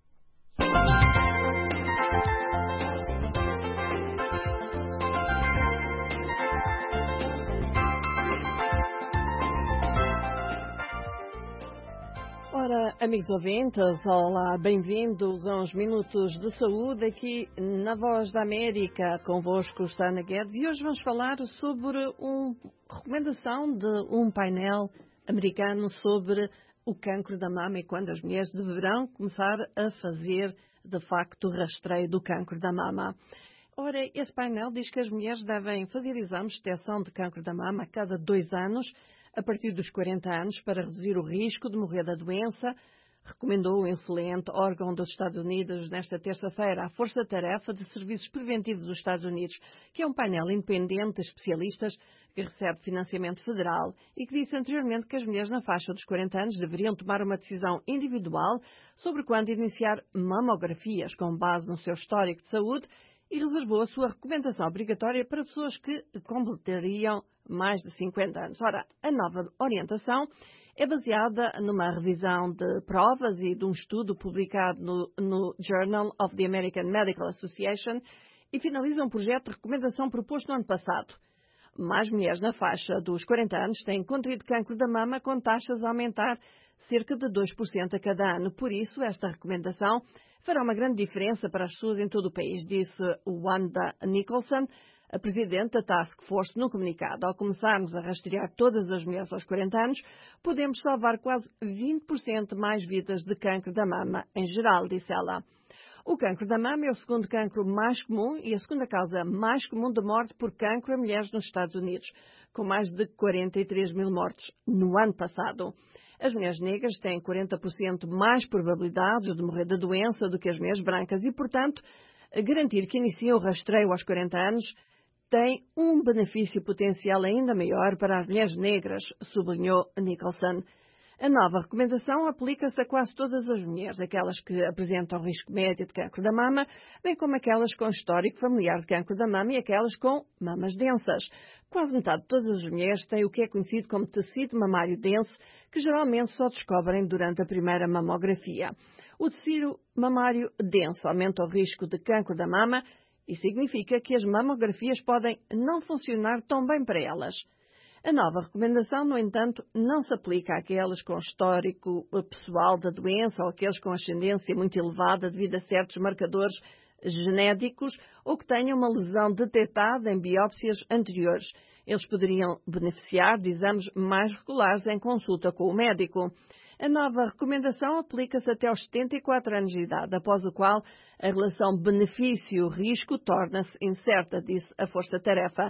S1: Ora, amigos ouvintes, olá, bem-vindos a uns minutos de saúde aqui na Voz da América. Convosco está Ana Guedes e hoje vamos falar sobre uma recomendação de um painel americano sobre o cancro da mama e quando as mulheres deverão começar a fazer, de facto, o rastreio do cancro da mama. Ora, esse painel diz que as mulheres devem fazer exames de detecção de cancro da mama a cada dois anos, a partir dos quarenta anos, para reduzir o risco de morrer da doença, recomendou o excelente órgão dos Estados Unidos nesta terça-feira, a Força Tarefa de Serviços Preventivos dos Estados Unidos, que é um painel independente de especialistas que recebe financiamento federal e que disse anteriormente que as mulheres na faixa dos quarenta anos deveriam tomar uma decisão individual sobre quando iniciar mamografias com base no seu histórico de saúde e reservou a sua recomendação obrigatória para pessoas que completariam mais de cinquenta anos. Ora, a nova orientação é baseada numa revisão de provas e de um estudo publicado no, no Journal of the American Medical Association e finaliza um projeto de recomendação proposto no ano passado. Mais mulheres na faixa dos quarenta anos têm contraído cancro da mama com taxas a aumentar cerca de dois por cento a cada ano. Por isso, esta recomendação fará uma grande diferença para as pessoas em todo o país, disse Wanda Nicholson, a presidente da Task Force, no comunicado. Ao começarmos a rastrear todas as mulheres aos quarenta anos, podemos salvar quase vinte por cento mais vidas de cancro da mama em geral, disse ela. O cancro da mama é o segundo cancro mais comum e a segunda causa mais comum de morte por cancro a mulheres nos Estados Unidos, com mais de quarenta e três mil mortes no ano passado. As mulheres negras têm quarenta por cento mais probabilidades de morrer da doença do que as mulheres brancas e, portanto, garantir que iniciam o rastreio aos quarenta anos tem um benefício potencial ainda maior para as mulheres negras, sublinhou Nicholson. A nova recomendação aplica-se a quase todas as mulheres, aquelas que apresentam risco médio de cancro da mama, bem como aquelas com histórico familiar de cancro da mama e aquelas com mamas densas. Quase metade de todas as mulheres têm o que é conhecido como tecido mamário denso, que geralmente só descobrem durante a primeira mamografia. O tecido mamário denso aumenta o risco de cancro da mama e significa que as mamografias podem não funcionar tão bem para elas. A nova recomendação, no entanto, não se aplica àqueles com histórico pessoal da doença ou àqueles com ascendência muito elevada devido a certos marcadores genéticos ou que tenham uma lesão detectada em biópsias anteriores. Eles poderiam beneficiar de exames mais regulares em consulta com o médico. A nova recomendação aplica-se até aos setenta e quatro anos de idade, após o qual a relação benefício-risco torna-se incerta, disse a Força Tarefa.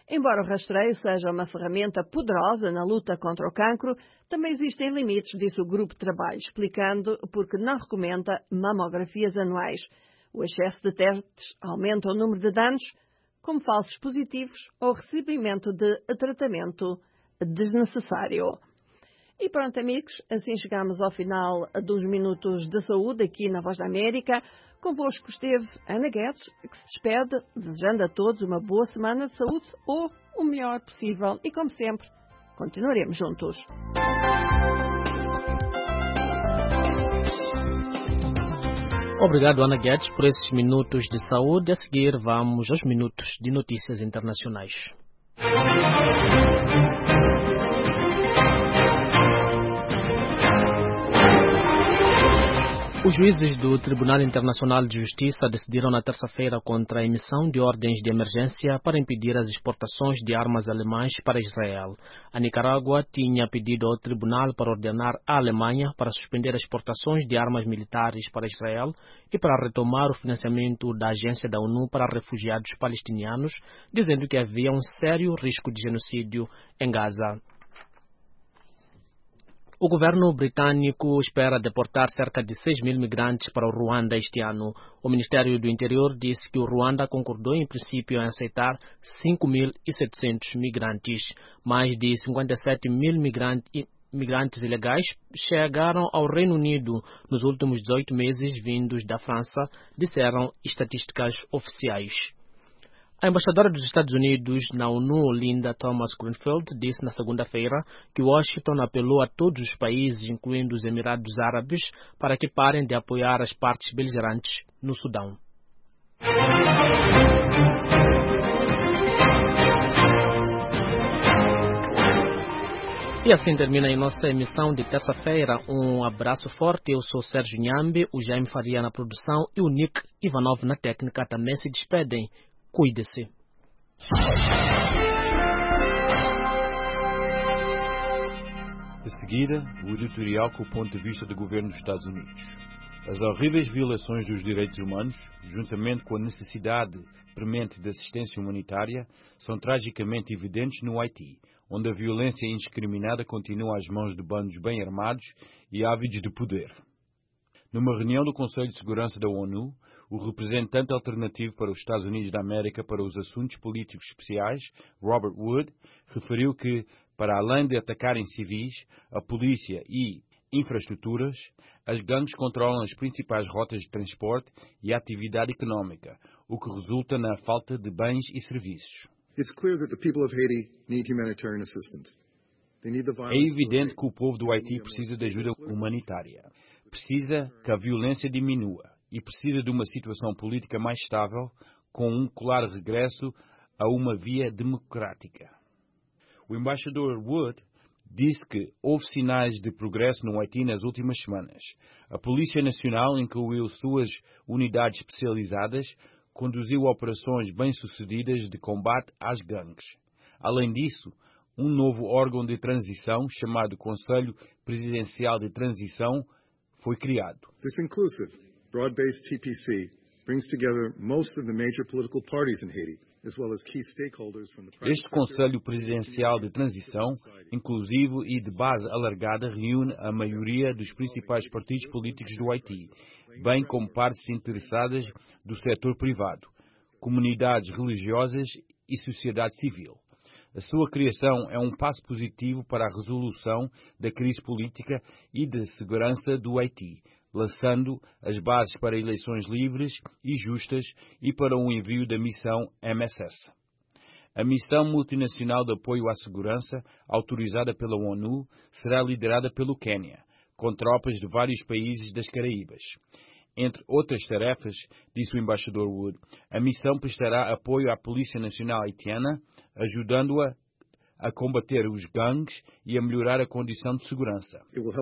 S1: Embora o rastreio seja uma ferramenta poderosa na luta contra o cancro, também existem limites, disse o grupo de trabalho, explicando porque não recomenda mamografias anuais. O excesso de testes aumenta o número de danos, como falsos positivos ou recebimento de tratamento desnecessário. E pronto, amigos, assim chegamos ao final dos Minutos de Saúde aqui na Voz da América. Convosco esteve Ana Guedes, que se despede, desejando a todos uma boa semana de saúde ou o melhor possível. E como sempre, continuaremos juntos.
S7: Obrigado, Ana Guedes, por esses Minutos de Saúde. A seguir, vamos aos Minutos de Notícias Internacionais. Os juízes do Tribunal Internacional de Justiça decidiram na terça-feira contra a emissão de ordens de emergência para impedir as exportações de armas alemãs para Israel. A Nicarágua tinha pedido ao tribunal para ordenar à Alemanha para suspender as exportações de armas militares para Israel e para retomar o financiamento da Agência da ONU para Refugiados Palestinianos, dizendo que havia um sério risco de genocídio em Gaza. O governo britânico espera deportar cerca de seis mil migrantes para o Ruanda este ano. O Ministério do Interior disse que o Ruanda concordou em princípio em aceitar cinco mil e setecentos migrantes. Mais de cinquenta e sete mil migrantes, migrantes ilegais chegaram ao Reino Unido nos últimos dezoito meses vindos da França, disseram estatísticas oficiais. A embaixadora dos Estados Unidos na ONU, Linda Thomas-Greenfield, disse na segunda-feira que Washington apelou a todos os países, incluindo os Emirados Árabes, para que parem de apoiar as partes beligerantes no Sudão. E assim termina a nossa emissão de terça-feira. Um abraço forte. Eu sou Sérgio Nhambe, o Jaime Faria na produção e o Nick Ivanov na técnica também se despedem. Cuide-se.
S5: De seguida, o editorial com o ponto de vista do governo dos Estados Unidos. As horríveis violações dos direitos humanos, juntamente com a necessidade premente de assistência humanitária, são tragicamente evidentes no Haiti, onde a violência indiscriminada continua às mãos de bandos bem armados e ávidos de poder. Numa reunião do Conselho de Segurança da ONU, o representante alternativo para os Estados Unidos da América para os Assuntos Políticos Especiais, Robert Wood, referiu que, para além de atacarem civis, a polícia e infraestruturas, as gangues controlam as principais rotas de transporte e a atividade económica, o que resulta na falta de bens e serviços. É evidente que o povo do Haiti precisa de ajuda humanitária. Precisa que a violência diminua e precisa de uma situação política mais estável, com um claro regresso a uma via democrática. O embaixador Wood disse que houve sinais de progresso no Haiti nas últimas semanas. A Polícia Nacional incluiu suas unidades especializadas, conduziu operações bem-sucedidas de combate às gangues. Além disso, um novo órgão de transição, chamado Conselho Presidencial de Transição, foi criado.
S6: This inclusive, broad-based T P C brings together most of the major political parties in Haiti, as well as key stakeholders from the private
S5: Este Conselho Presidencial de Transição, inclusivo e de base alargada, reúne a maioria dos principais partidos políticos do Haiti, bem como partes interessadas do setor privado, comunidades religiosas e sociedade civil. A sua criação é um passo positivo para a resolução da crise política e de segurança do Haiti, lançando as bases para eleições livres e justas e para o envio da missão M S S. A missão multinacional de apoio à segurança, autorizada pela ONU, será liderada pelo Quênia, com tropas de vários países das Caraíbas. Entre outras tarefas, disse o embaixador Wood, a missão prestará apoio à Polícia Nacional Haitiana, ajudando-a a combater os gangues e a melhorar a condição de segurança.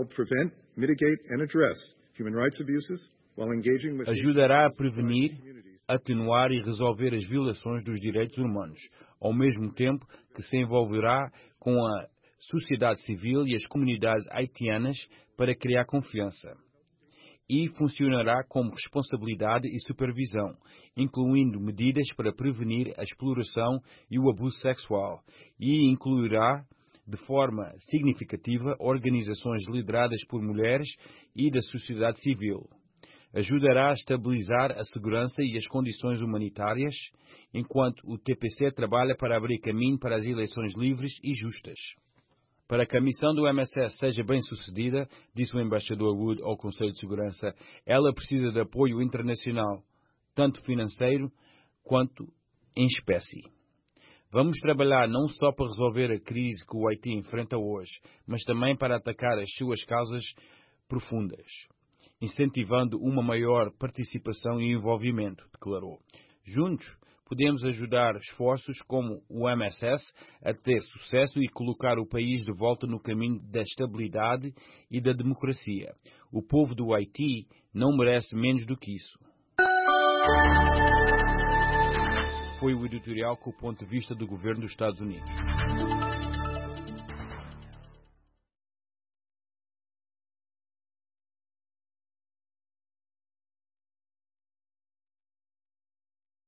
S5: Ajudará a prevenir, atenuar e resolver as violações dos direitos humanos, ao mesmo tempo que se envolverá com a sociedade civil e as comunidades haitianas para criar confiança. e funcionará como responsabilidade e supervisão, incluindo medidas para prevenir a exploração e o abuso sexual, e incluirá de forma significativa organizações lideradas por mulheres e da sociedade civil. Ajudará a estabilizar a segurança e as condições humanitárias, enquanto o T P C trabalha para abrir caminho para as eleições livres e justas. Para que a missão do M S S seja bem sucedida, disse o embaixador Wood ao Conselho de Segurança, ela precisa de apoio internacional, tanto financeiro quanto em espécie. Vamos trabalhar não só para resolver a crise que o Haiti enfrenta hoje, mas também para atacar as suas causas profundas, incentivando uma maior participação e envolvimento, declarou. Juntos, podemos ajudar esforços como o M S S a ter sucesso e colocar o país de volta no caminho da estabilidade e da democracia. O povo do Haiti não merece menos do que isso. Foi o editorial com o ponto de vista do governo dos Estados Unidos.